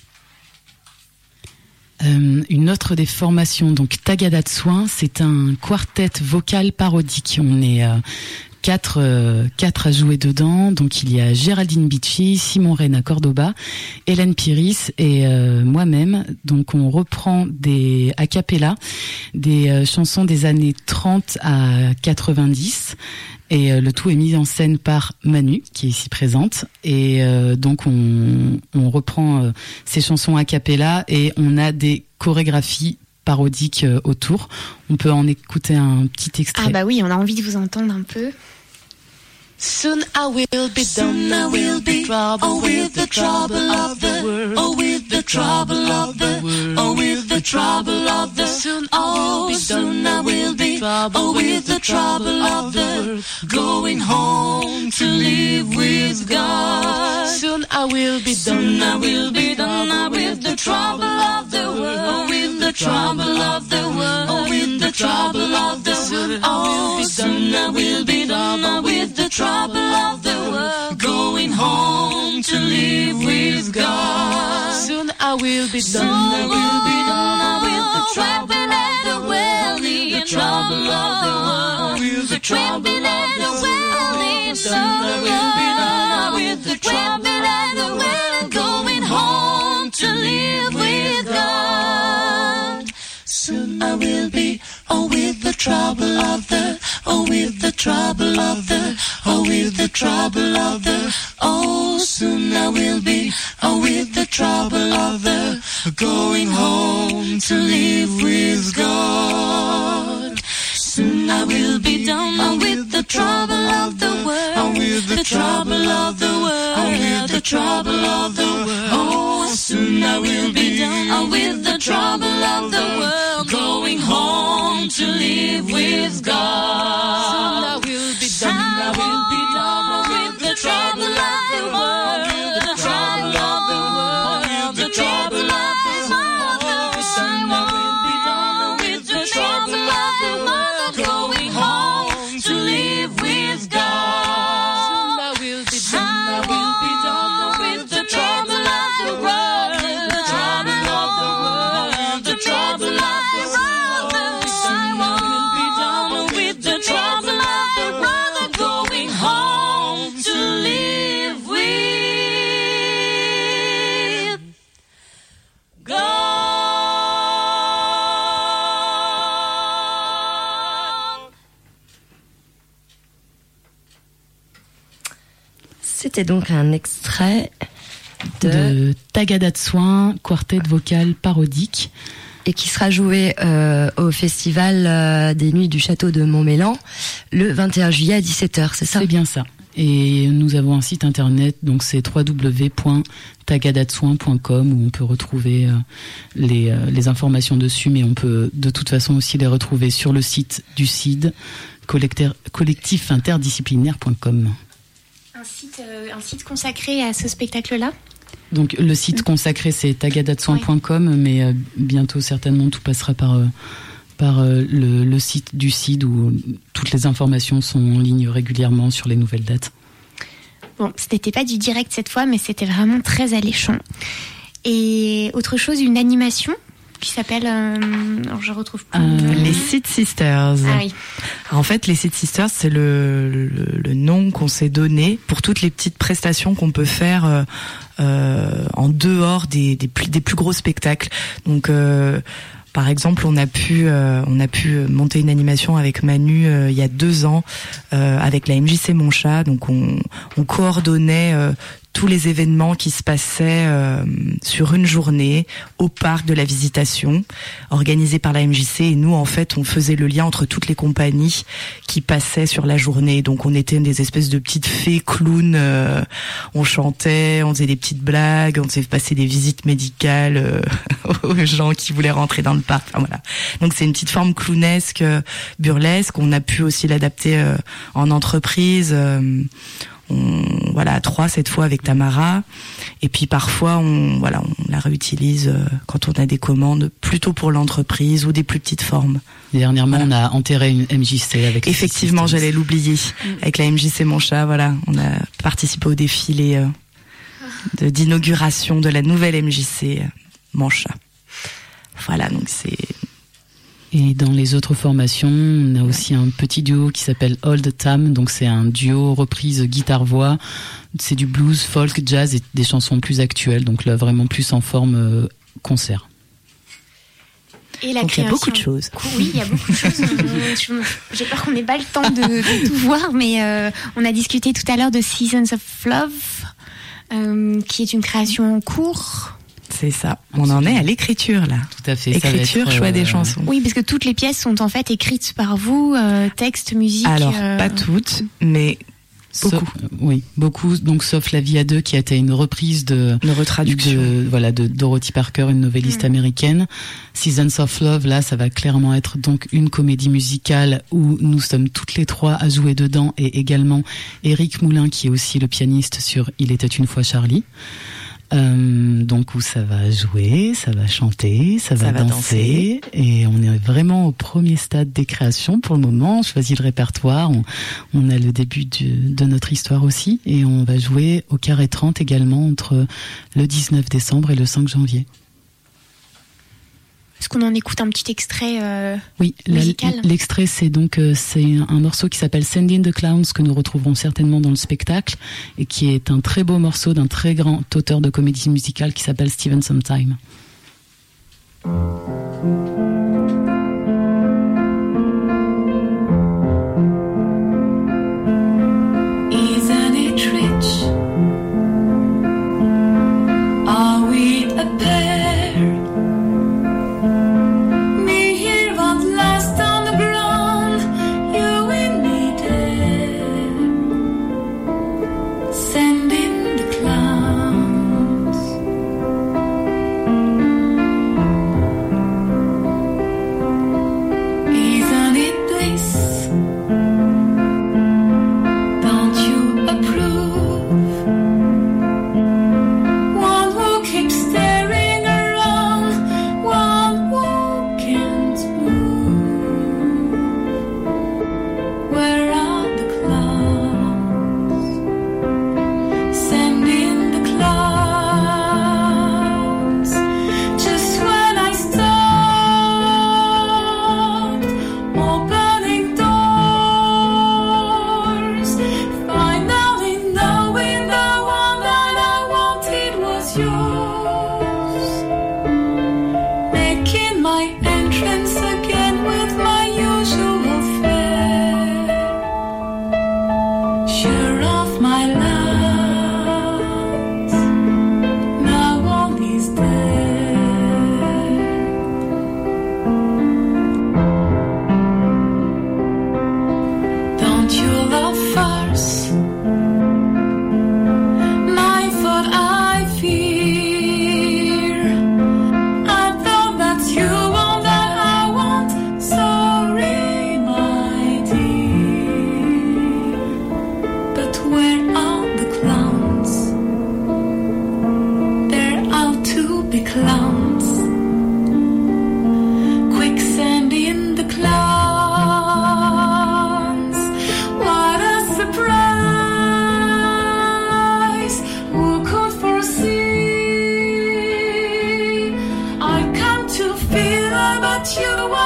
Euh, une autre des formations, donc Tagada de soin, c'est un quartet vocal parodique. On est euh, quatre, euh, quatre à jouer dedans. Donc il y a Géraldine Bicci, Simon Reyna Cordoba, Hélène Piris et euh, moi-même. Donc on reprend des a cappella, des euh, chansons des années trente à quatre-vingt-dix. Et euh, le tout est mis en scène par Manu, qui est ici présente. Et euh, donc on, on reprend euh, ces chansons a cappella et on a des chorégraphies parodique autour. On peut en écouter un petit extrait. Ah bah oui, on a envie de vous entendre un peu. Soon I will be done, I will be trouble oh, with the trouble of the world, oh with the trouble of the world, oh with the trouble of the soon oh soon I will be oh with the trouble of the world, going home to live with God. Soon I will be done, I will be done with the trouble of the world, oh with the trouble of the world, oh with the trouble of the world, oh soon I will be done with the trouble of the world, going home to live with God. Soon I will be done, I will be done with the trouble of the world, the trouble of the world, with the trouble of the world. Soon I will be done with the trouble of the world, going home to live with God. Soon I will be oh with the trouble of the, oh with the trouble of the, oh with the trouble of the, oh soon I will be, oh with the trouble of the, going home to live with God. Soon I will be done oh, with the trouble of the world, oh with the trouble of the world, oh with the trouble of the world, oh soon I will be done oh, with the trouble of the world, going home to live with God. Soon I will be done, I will be done with the trouble of the world, with the trouble of the world, the trouble of the world. Soon I will be done with the trouble of the world, going home to live with God. Soon I will be done, I will be done with the trouble of the world, the trouble of the world, the trouble of the world. Soon I will be done with the trouble of the world, going home to live with God. C'était donc un extrait de... de Tagada de Soin, quartet vocal parodique. Et qui sera joué euh, au festival euh, des Nuits du Château de Montmélan le vingt et un juillet à dix-sept heures, c'est ça ? C'est bien ça. Et nous avons un site internet, donc c'est w w w point tagada de soin point com où on peut retrouver euh, les, euh, les informations dessus, mais on peut de toute façon aussi les retrouver sur le site du C I D, collectif interdisciplinaire point com. Un site, euh, un site consacré à ce spectacle-là ? Donc le site consacré c'est tagada de soin point com, oui. Mais euh, bientôt certainement tout passera par, euh, par euh, le, le site du C I D où toutes les informations sont en ligne régulièrement sur les nouvelles dates. Bon, ce n'était pas du direct cette fois, mais c'était vraiment très alléchant. Et autre chose, une animation qui s'appelle, euh, alors je retrouve plus. Euh, les Seed Sisters. Ah oui. En fait, les Seed Sisters, c'est le, le, le nom qu'on s'est donné pour toutes les petites prestations qu'on peut faire euh, euh, en dehors des, des, plus, des plus gros spectacles. Donc, euh, par exemple, on a pu, euh, on a pu monter une animation avec Manu euh, il y a deux ans euh, avec la M J C Mon Chat. Donc, on, on coordonnait euh, tous les événements qui se passaient euh, sur une journée au parc de la Visitation, organisé par la M J C. Et nous, en fait, on faisait le lien entre toutes les compagnies qui passaient sur la journée. Donc, on était des espèces de petites fées clowns. Euh, on chantait, on faisait des petites blagues, on faisait passer des visites médicales euh, aux gens qui voulaient rentrer dans le parc. Enfin, voilà. Donc, c'est une petite forme clownesque, burlesque. On a pu aussi l'adapter euh, en entreprise. Euh, On, voilà, à trois cette fois avec Tamara, et puis parfois on voilà on la réutilise euh, quand on a des commandes plutôt pour l'entreprise ou des plus petites formes. Dernièrement, voilà. On a enterré une M J C avec. Effectivement, j'allais l'oublier avec la M J C Mon Chat. Voilà, on a participé au défilé euh, de d'inauguration de la nouvelle M J C Mon Chat. Voilà, donc c'est. Et dans les autres formations, on a aussi un petit duo qui s'appelle Old Tam. Donc c'est un duo reprise guitare-voix. C'est du blues, folk, jazz et des chansons plus actuelles. Donc là, vraiment plus en forme euh, concert. Et la donc il y a beaucoup de choses. Oui, il y a beaucoup de choses. J'ai peur qu'on n'ait pas le temps de, de tout voir, mais euh, on a discuté tout à l'heure de Seasons of Love, euh, qui est une création en cours. C'est ça. On en est à l'écriture là. Tout à fait. Écriture, être, choix euh... des chansons. Oui, parce que toutes les pièces sont en fait écrites par vous, euh, texte, musique. Alors euh... pas toutes, mais beaucoup. Sauf, oui, beaucoup. Donc sauf La Vie à deux, qui a été une reprise de une retraduction. De, voilà, de Dorothy Parker, une novelliste mmh. américaine. Seasons of Love, là, ça va clairement être donc une comédie musicale où nous sommes toutes les trois à jouer dedans, et également Éric Moulin, qui est aussi le pianiste sur Il était une fois Charlie. Euh, donc où ça va jouer, ça va chanter, ça, ça va, va danser, danser, et on est vraiment au premier stade des créations pour le moment. On choisit le répertoire, on, on a le début du, de notre histoire aussi, et on va jouer au Carré trente également entre le dix-neuf décembre et le cinq janvier. Est-ce qu'on en écoute un petit extrait euh, oui, musical ? la, l'extrait, c'est donc euh, c'est un morceau qui s'appelle Send in the Clowns, que nous retrouverons certainement dans le spectacle, et qui est un très beau morceau d'un très grand auteur de comédie musicale qui s'appelle Stephen Sondheim.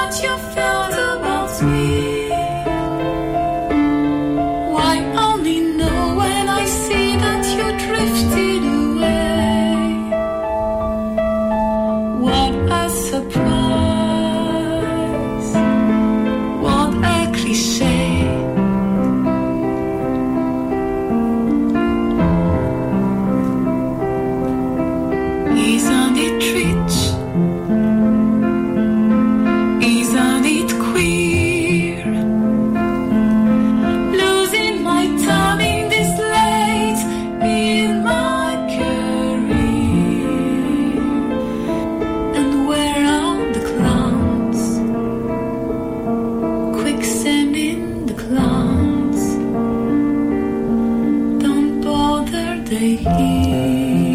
what you felt about me. Why only know when I see that you drifted away. What a surprise, what a cliché. Isn't it rich? Isn't it queer? Losing my time in this late in my career. And where are the clowns? Quicksand in the clowns. Don't bother, they hear.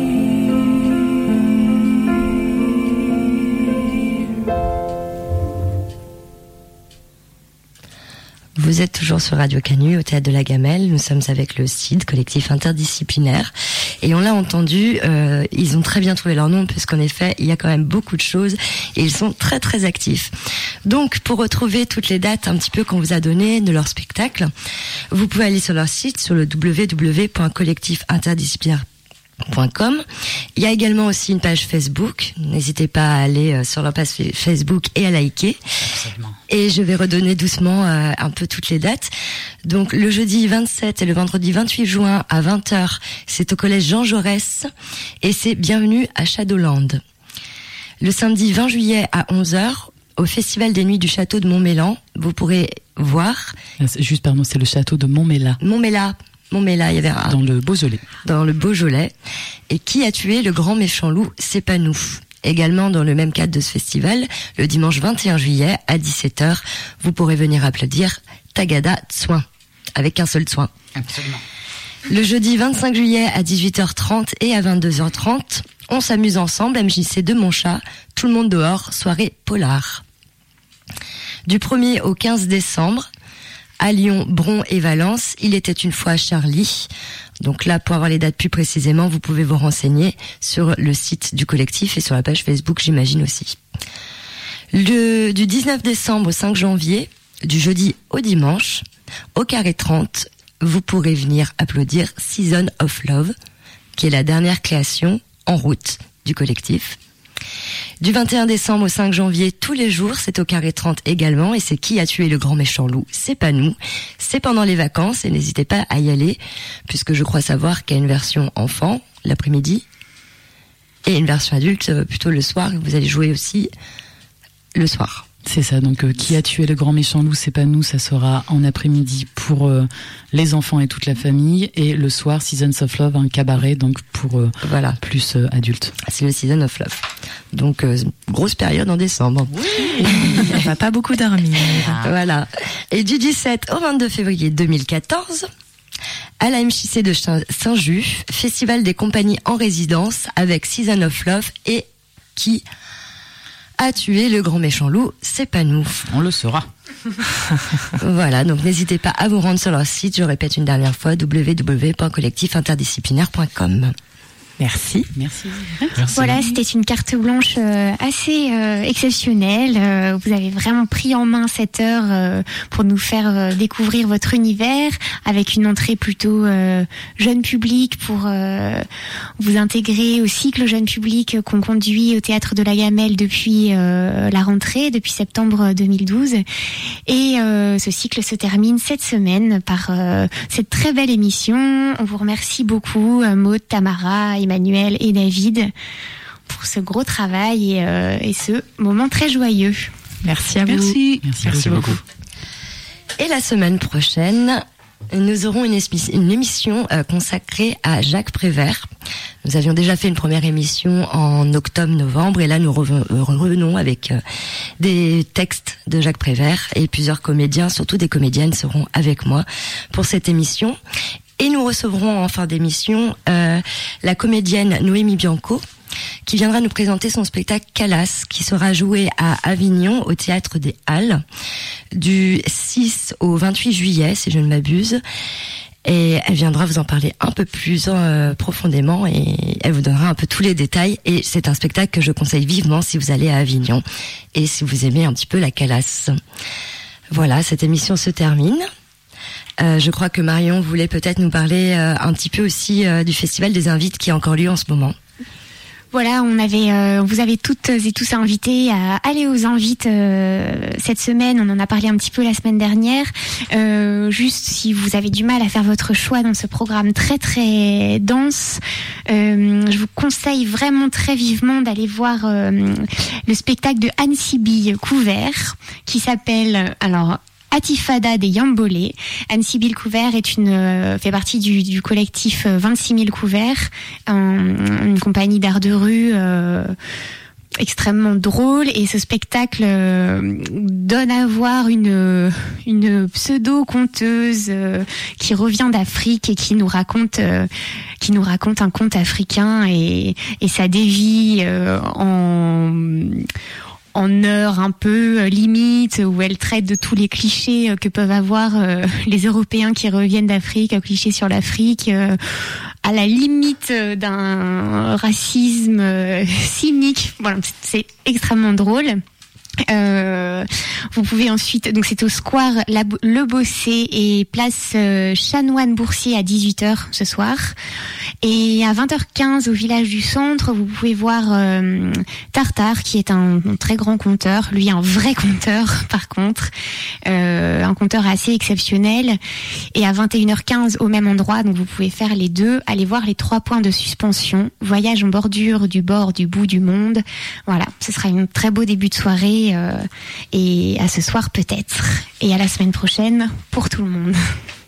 Vous êtes toujours sur Radio Canu, au Théâtre de la Gamelle. Nous sommes avec le C I D, collectif interdisciplinaire. Et on l'a entendu, euh, ils ont très bien trouvé leur nom, puisqu'en effet, il y a quand même beaucoup de choses. Et ils sont très très actifs. Donc, pour retrouver toutes les dates un petit peu qu'on vous a données de leur spectacle, vous pouvez aller sur leur site, sur le w w w point collectif interdisciplinaire point com. Il y a également aussi une page Facebook. N'hésitez pas à aller sur leur page Facebook et à liker. Absolument. Et je vais redonner doucement euh, un peu toutes les dates. Donc le jeudi vingt-sept et le vendredi vingt-huit juin à vingt heures, c'est au collège Jean Jaurès et c'est Bienvenue à Shadowland. Le samedi vingt juillet à onze heures, au Festival des Nuits du Château de Montmélan, vous pourrez voir... Juste, pardon, c'est le château de Montméla. Montméla. Montméla, il y avait un... Dans le Beaujolais. Dans le Beaujolais. Et qui a tué le grand méchant loup? C'est pas nous. Également dans le même cadre de ce festival, le dimanche vingt et un juillet à dix-sept heures, vous pourrez venir applaudir Tagada Tsouin, avec un seul soin. Absolument. Le jeudi vingt-cinq juillet à dix-huit heures trente et à vingt-deux heures trente, on s'amuse ensemble, M J C de Montchat, tout le monde dehors, soirée polar. Du premier au quinze décembre, à Lyon, Bron et Valence, il était une fois Charlie. Donc là, pour avoir les dates plus précisément, vous pouvez vous renseigner sur le site du collectif et sur la page Facebook, j'imagine aussi. Le, du dix-neuf décembre au cinq janvier, du jeudi au dimanche, au Carré trente, vous pourrez venir applaudir Season of Love, qui est la dernière création en route du collectif. Du vingt et un décembre au cinq janvier, tous les jours, c'est au Carré trente également, et c'est qui a tué le grand méchant loup? C'est pas nous. C'est pendant les vacances, et n'hésitez pas à y aller, puisque je crois savoir qu'il y a une version enfant, l'après-midi, et une version adulte, plutôt le soir, et vous allez jouer aussi le soir. C'est ça, donc euh, qui a tué le grand méchant loup, c'est pas nous, ça sera en après-midi pour euh, les enfants et toute la famille, et le soir, Seasons of Love, un cabaret, donc pour euh, voilà. plus euh, adultes. C'est le Season of Love. Donc, euh, grosse période en décembre. Oui. On va pas beaucoup dormir. Voilà. Et du dix-sept au vingt-deux février deux mille quatorze, à la M J C de Saint-Just, Festival des compagnies en résidence avec Season of Love et qui a tué le grand méchant loup, c'est pas nous. On le saura. Voilà, donc n'hésitez pas à vous rendre sur leur site, je répète une dernière fois, w w w point collectif interdisciplinaire point com. Merci. Merci. Merci. Voilà, c'était une carte blanche euh, assez euh, exceptionnelle. Euh, vous avez vraiment pris en main cette heure euh, pour nous faire euh, découvrir votre univers avec une entrée plutôt euh, jeune public pour euh, vous intégrer au cycle jeune public qu'on conduit au Théâtre de la Gamelle depuis euh, la rentrée, depuis septembre deux mille douze. Et euh, ce cycle se termine cette semaine par euh, cette très belle émission. On vous remercie beaucoup, euh, Maud, Tamara, Emmanuel et David, pour ce gros travail et, euh, et ce moment très joyeux. Merci à vous. Merci. Merci, Merci beaucoup. Et la semaine prochaine, nous aurons une, émi- une émission euh, consacrée à Jacques Prévert. Nous avions déjà fait une première émission en octobre-novembre et là nous reven- revenons avec euh, des textes de Jacques Prévert et plusieurs comédiens, surtout des comédiennes, seront avec moi pour cette émission. Et nous recevrons en fin d'émission euh, la comédienne Noémie Bianco, qui viendra nous présenter son spectacle Calas, qui sera joué à Avignon, au Théâtre des Halles, du six au vingt-huit juillet, si je ne m'abuse. Et elle viendra vous en parler un peu plus euh, profondément et elle vous donnera un peu tous les détails. Et c'est un spectacle que je conseille vivement si vous allez à Avignon et si vous aimez un petit peu la Calas. Voilà, cette émission se termine. Euh, je crois que Marion voulait peut-être nous parler euh, un petit peu aussi euh, du Festival des Invites qui a encore lieu en ce moment. Voilà, on avait, euh, vous avez toutes et tous invités à aller aux Invites euh, cette semaine. On en a parlé un petit peu la semaine dernière. Euh, juste si vous avez du mal à faire votre choix dans ce programme très très dense, euh, je vous conseille vraiment très vivement d'aller voir euh, le spectacle de Anne Sibylle Couvert qui s'appelle alors. Atifada des Yambolés. Anne Sibylle Couvert est une euh, fait partie du, du collectif vingt-six mille couverts, un, une compagnie d'art de rue euh, extrêmement drôle, et ce spectacle euh, donne à voir une une pseudo conteuse euh, qui revient d'Afrique et qui nous raconte euh, qui nous raconte un conte africain et et ça dévie euh, en en heures un peu limite, où elle traite de tous les clichés que peuvent avoir euh, les Européens qui reviennent d'Afrique, clichés sur l'Afrique, euh, à la limite d'un racisme euh, cynique. Voilà, c'est extrêmement drôle. Euh, vous pouvez ensuite, donc c'est au square La, Le Bossé et place euh, Chanoine-Boursier à dix-huit heures ce soir. Et à vingt heures quinze au village du centre, vous pouvez voir euh, Tartare, qui est un, un très grand conteur, lui un vrai conteur par contre, euh, un conteur assez exceptionnel. Et à vingt et une heures quinze au même endroit, donc vous pouvez faire les deux, allez voir les trois points de suspension, voyage en bordure du bord du bout du monde. Voilà, ce sera un très beau début de soirée. Euh, et à ce soir peut-être, et à la semaine prochaine pour tout le monde.